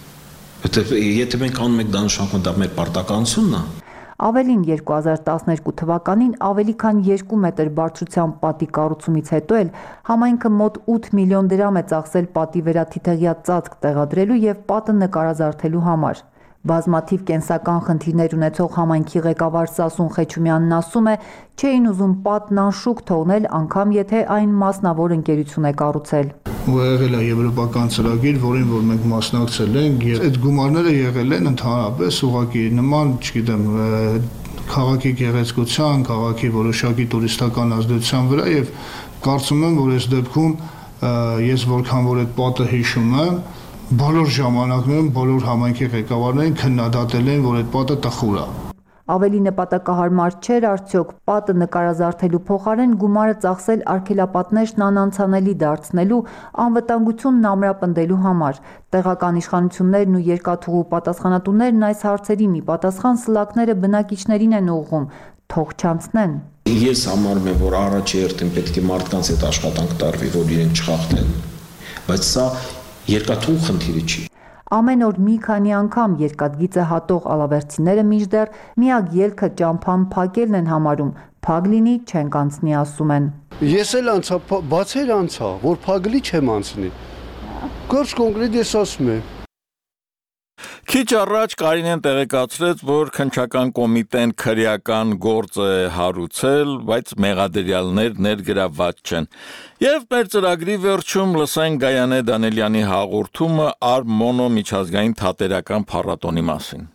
Եթե մենք անում ենք դա նշանակում դա մեր պարտականությունն է։ Ավելին երկու հազար տասներկու թվականին ավելի քան երկու մետր բարձրությամբ պատի կառուցումից հետո էլ համայնքը մոտ ութ միլիոն դրամ է ծախսել պատի վերաթիթեղյա ծածկ տեղադրելու եւ պատը նկարազարդելու համար։ Բազմաթիվ կենսական խնդիրներ ունեցող համայնքի ղեկավար Սասուն Խեչումյանն ասում է, չէին ուզում պատն անշուք թողնել, անգամ եթե այն մասնավոր ընկերություն է կառուցել։ Ու եղել է եվրոպական ծրագիր, որին որ մենք մասնակցել ենք, եւ այդ գումարները եղել են ընդհանրապես ուղղակի նման, չգիտեմ, քաղաքի գեղեցկության, քաղաքի որոշակի տուրիստական ազդեցության վրա եւ կարծում եմ, որ այս դեպքում ես որքան որ այդ պատը հիշում եմ, բոլոր ժամանակներում բոլոր համայնքի ղեկավարներին քննադատել են, որ այդ պատը տխուր է։ Ավելի նպատակահարմար չէր արդյոք պատը նկարազարդելու փոխարեն գումարը ծախսել արգելապատներն անանցանելի դարձնելու, անվտանգությունն ամրապնդելու համար։ Տեղական իշխանություններն ու երկաթուղու պատասխանատուներն այս հարցերի մի պատասխան սլակները բնակիչներին են ուղղում, թող չանցնեն։ Ես համարում եմ, որ առաջի հերթին պետք է մարդկանց հետ աշխատանք տարվի, որ իրենք չխախտեն, բայց սա երկաթուղու խնդիրը չի։ Ամեն օր մի քանի անգամ երկաթգիծը հատող ալավերցիները մինչդեռ միակ ելքը ճամփան փակելն են համարում, փակ լինի չենք անցնի ասում են։ Ես էլ անցա, բացեր անցա, որ փակելի չեմ անցնի։ Գործ կոնկրետ ես ասում եմ։ Քիչ առաջ Կարինեն տեղեկացրեց, որ քննչական կոմիտեն քրեական գործ է հարուցել, բայց մեղադրյալներ ներգրավված չեն։ Եվ մեր ծրագրի վերջում լսենք Գայանե Դանելյանի հաղորդումը Արմոնո միջազգային թատերական փառատոնի մասին։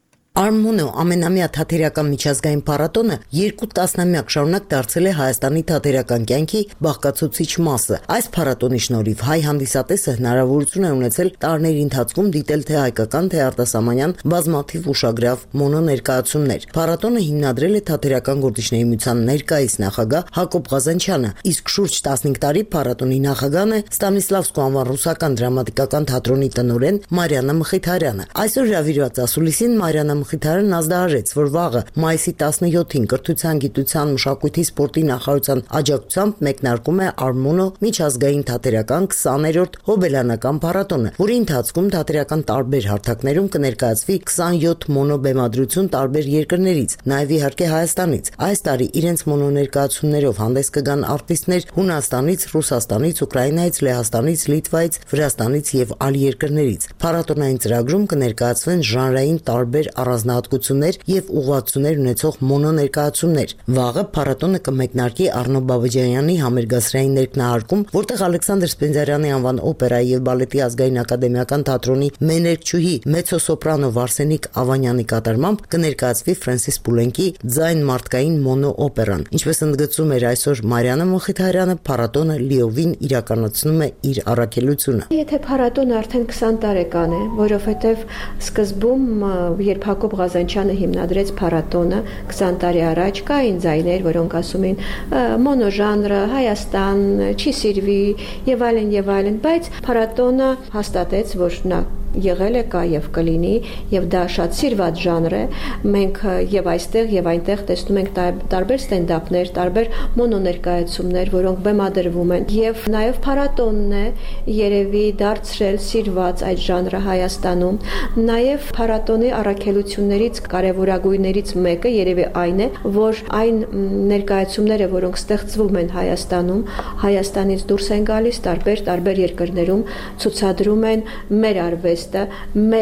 Արմոնո ամենամյա թատերական միջազգային փառատոնը երկու տասնամյակ շարունակ դարձել է Հայաստանի թատերական կյանքի բաղկացուցիչ մասը։ Այս փառատոնի շնորհիվ հայ հանդիսատեսը հնարավորություն է ունեցել տարիների ընթացքում դիտել թե հայկական, թե արտասահմանյան բազմաթիվ ուշագրավ մոնո ներկայացումներ։ Փառատոնը հիմնադրել է Թատերական գործիչների միության ներկայիս նախագահ Հակոբ Ղազանչյանը, իսկ շուրջ տասնհինգ տարի փառատոնի նախագահն է Ստանիսլավսկու անվան ռուսական դրամատիկական թատրոնի տնօրեն Մարիաննա Մխիթարյանը։ Այսօր հրավիրված ասուլիսին Մարիաննա Մխիթարյանն ազդարարեց, որ վաղը մայիսի տասնյոթին Կրթության, գիտության, մշակույթի, սպորտի նախարարության աջակցությամբ մեկնարկում է Արմոնո միջազգային թատերական քսաներորդ հոբելյանական փառատոնը, որի ընթացքում թատերական տարբեր հարթակներում կներկայացվի քսանյոթ մոնո բեմադրություն տարբեր երկրներից, նաև իհարկե Հայաստանից։ Այս տարի իրենց մոնո ներկայացումներով հանդես կգան արտիստներ Հունաստանից, Ռուսաստանից, Ուկրաինայից, Լեհաստանից, Լիտվայից, Վրաստանից եւ այլ երկրներից։ Փառատոնային ծրագրում կներկայացվեն ժանրային տարբեր առանձնահատկություններ եւ ուղղվածություններ ունեցող մոնո ներկայացումներ։ Վաղը փառատոնը կմեկնարկի Առնո Բաբաջանյանի համերգասրային ներքնահարկում, որտեղ Ալեքսանդր Սպենդիարյանի անվան օպերայի եւ բալետի ազգային ակադեմիական թատրոնի մեներկչուհի մեծոսոպրանո Վարսենիկ Ավանյանի կատարմամբ կներկայացվի Ֆրանսիս Պուլենկի Ձայն մարդկային մոնո օպերան։ Ինչպես ընդգծում էր այսօր Մարիաննա Մխիթարյանը, փառատոնը լիովին իրականացնում է իր առաքելությունը։ Եթե փառատոնը արդեն քսան տարեկան է, որովհետեւ սկզբում երբ Հակոբ Ղազանչյանը հիմնադրեց փառատոնը քսան տարի առաջ, կային ձայներ, որոնք ասում էին մոնոժանրը Հայաստան չի սիրվի եւ այլն եւ այլն, բայց փառատոնը հաստատեց, որ նա եղել է, կա եւ կլինի, եւ դա շատ սիրված ժանր է։ Մենք եւ այստեղ եւ այնտեղ տեսնում ենք տարբեր ստենդափներ, տարբեր մոնո ներկայացումներ, որոնք բեմադրվում են, եւ նաեւ փառատոնն է երևի դարձրել սիրված այդ ժանրը Հայաստանում։ Նաեւ փառատոնի առաքելություններից կարևորագույններից մեկը երևի այն է, որ այն ներկայացումները, որոնք ստեղծվում են Հայաստանում, Հայաստանից դուրս են գալիս տարբեր տարբեր երկրներում, ցուցադրում են մեր արվեստ մեր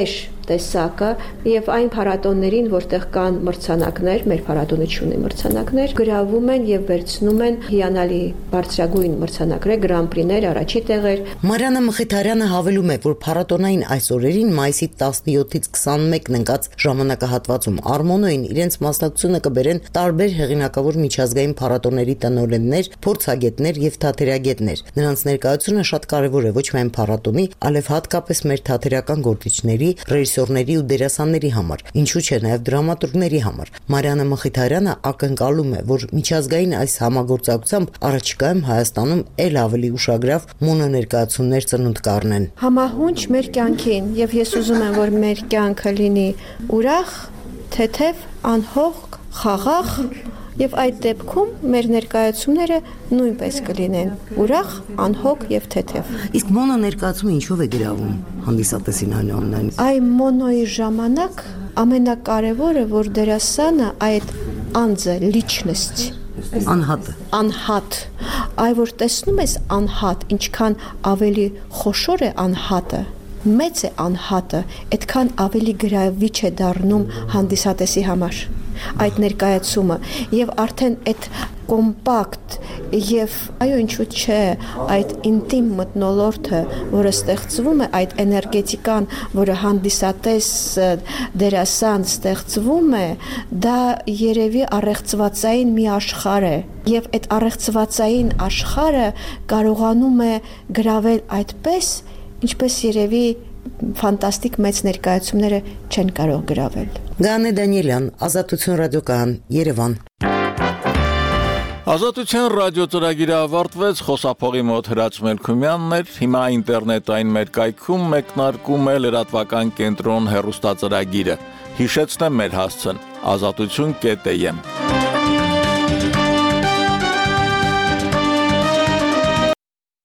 տեսակը եւ այն փառատոններին, որտեղ կան մրցանակներ, մեր փառատոնը ունի մրցանակներ, գրավում են եւ վերցնում են հիանալի բարձրագույն մրցանակներ, գրանպրիներ, առաջի տեղեր։ Մարիաննա Մխիթարյանը հավելում է, որ փառատոնային այս օրերին մայիսի տասնյոթից քսանմեկն ընկած ժամանակահատվածում Արմոնոյին իրենց մասնակցությունը կբերեն տարբեր հեղինակավոր միջազգային փառատոների տնօրեններ, փորձագետներ եւ թատերագետներ։ Նրանց ներկայությունը շատ կարեւոր է ոչ միայն փառատոնի, այլև հատկապես մեր թատերական գործիչների, ռեժիսորների ու դերասանների համար, ինչու՞ չէ նաև դրամատուրգների համար։ Մարիաննա Մխիթարյանը ակնկալում է, որ միջազգային այս համագործակցությամբ առաջիկայում Հայաստանում ել ավելի ուշագրավ մոնոներկայացումներ ծնունդ կառնեն։ Համահունչ մեր կյանքին, եւ ես ուզում եմ, որ մեր կյանքը լինի ուրախ, թեթև, անհոգ, խաղաղ, եւ այդ դեպքում մեր ներկայացումները նույնպես կլինեն ուրախ, անհոգ եւ թեթև։ Իսկ մոնո ներկայացումը ինչով է գրավում հանդիսատեսին այնուամենայնիվ։ Այ մոնոյի ժամանակ ամենակարևորը, որ դերասանը այդ անձը, լիչնեստ, անհատը, անհատ, այ որ տեսնում ես անհատ, ինչքան ավելի խոշոր է անհատը, մեծ է անհատը, այդքան ավելի գրավիչ է դառնում հանդիսատեսի համար այդ ներկայացումը եւ արդեն այդ կոմպակտ եւ այո ինչու՞ չէ այդ ինտիմ մթնոլորտը, որը ստեղծվում է, այդ էներգետիկան, որը հանդիսատես դերասան ստեղծվում է, դա երևի առեղծվածային մի աշխարհ է եւ այդ առեղծվածային աշխարհը կարողանում է գրավել այդպես, ինչպես երևի ֆանտաստիկ մեծ ներկայացումները չեն կարող գրավել։ Գանե Դանիելյան, Ազատություն ռադիոկայան, Երևան։ Ազատության ռադիո ծրագիրը ավարտվեց, խոսափողի մոտ Հրաչ Մելքումյանն էր, հիմա ինտերնետային մեր կայքում մեկնարկում է լրատվական կենտրոն հեռուստածրագիրը։ Հիշեցնեմ մեր հասցեն՝ ազատություն կետ է եմ։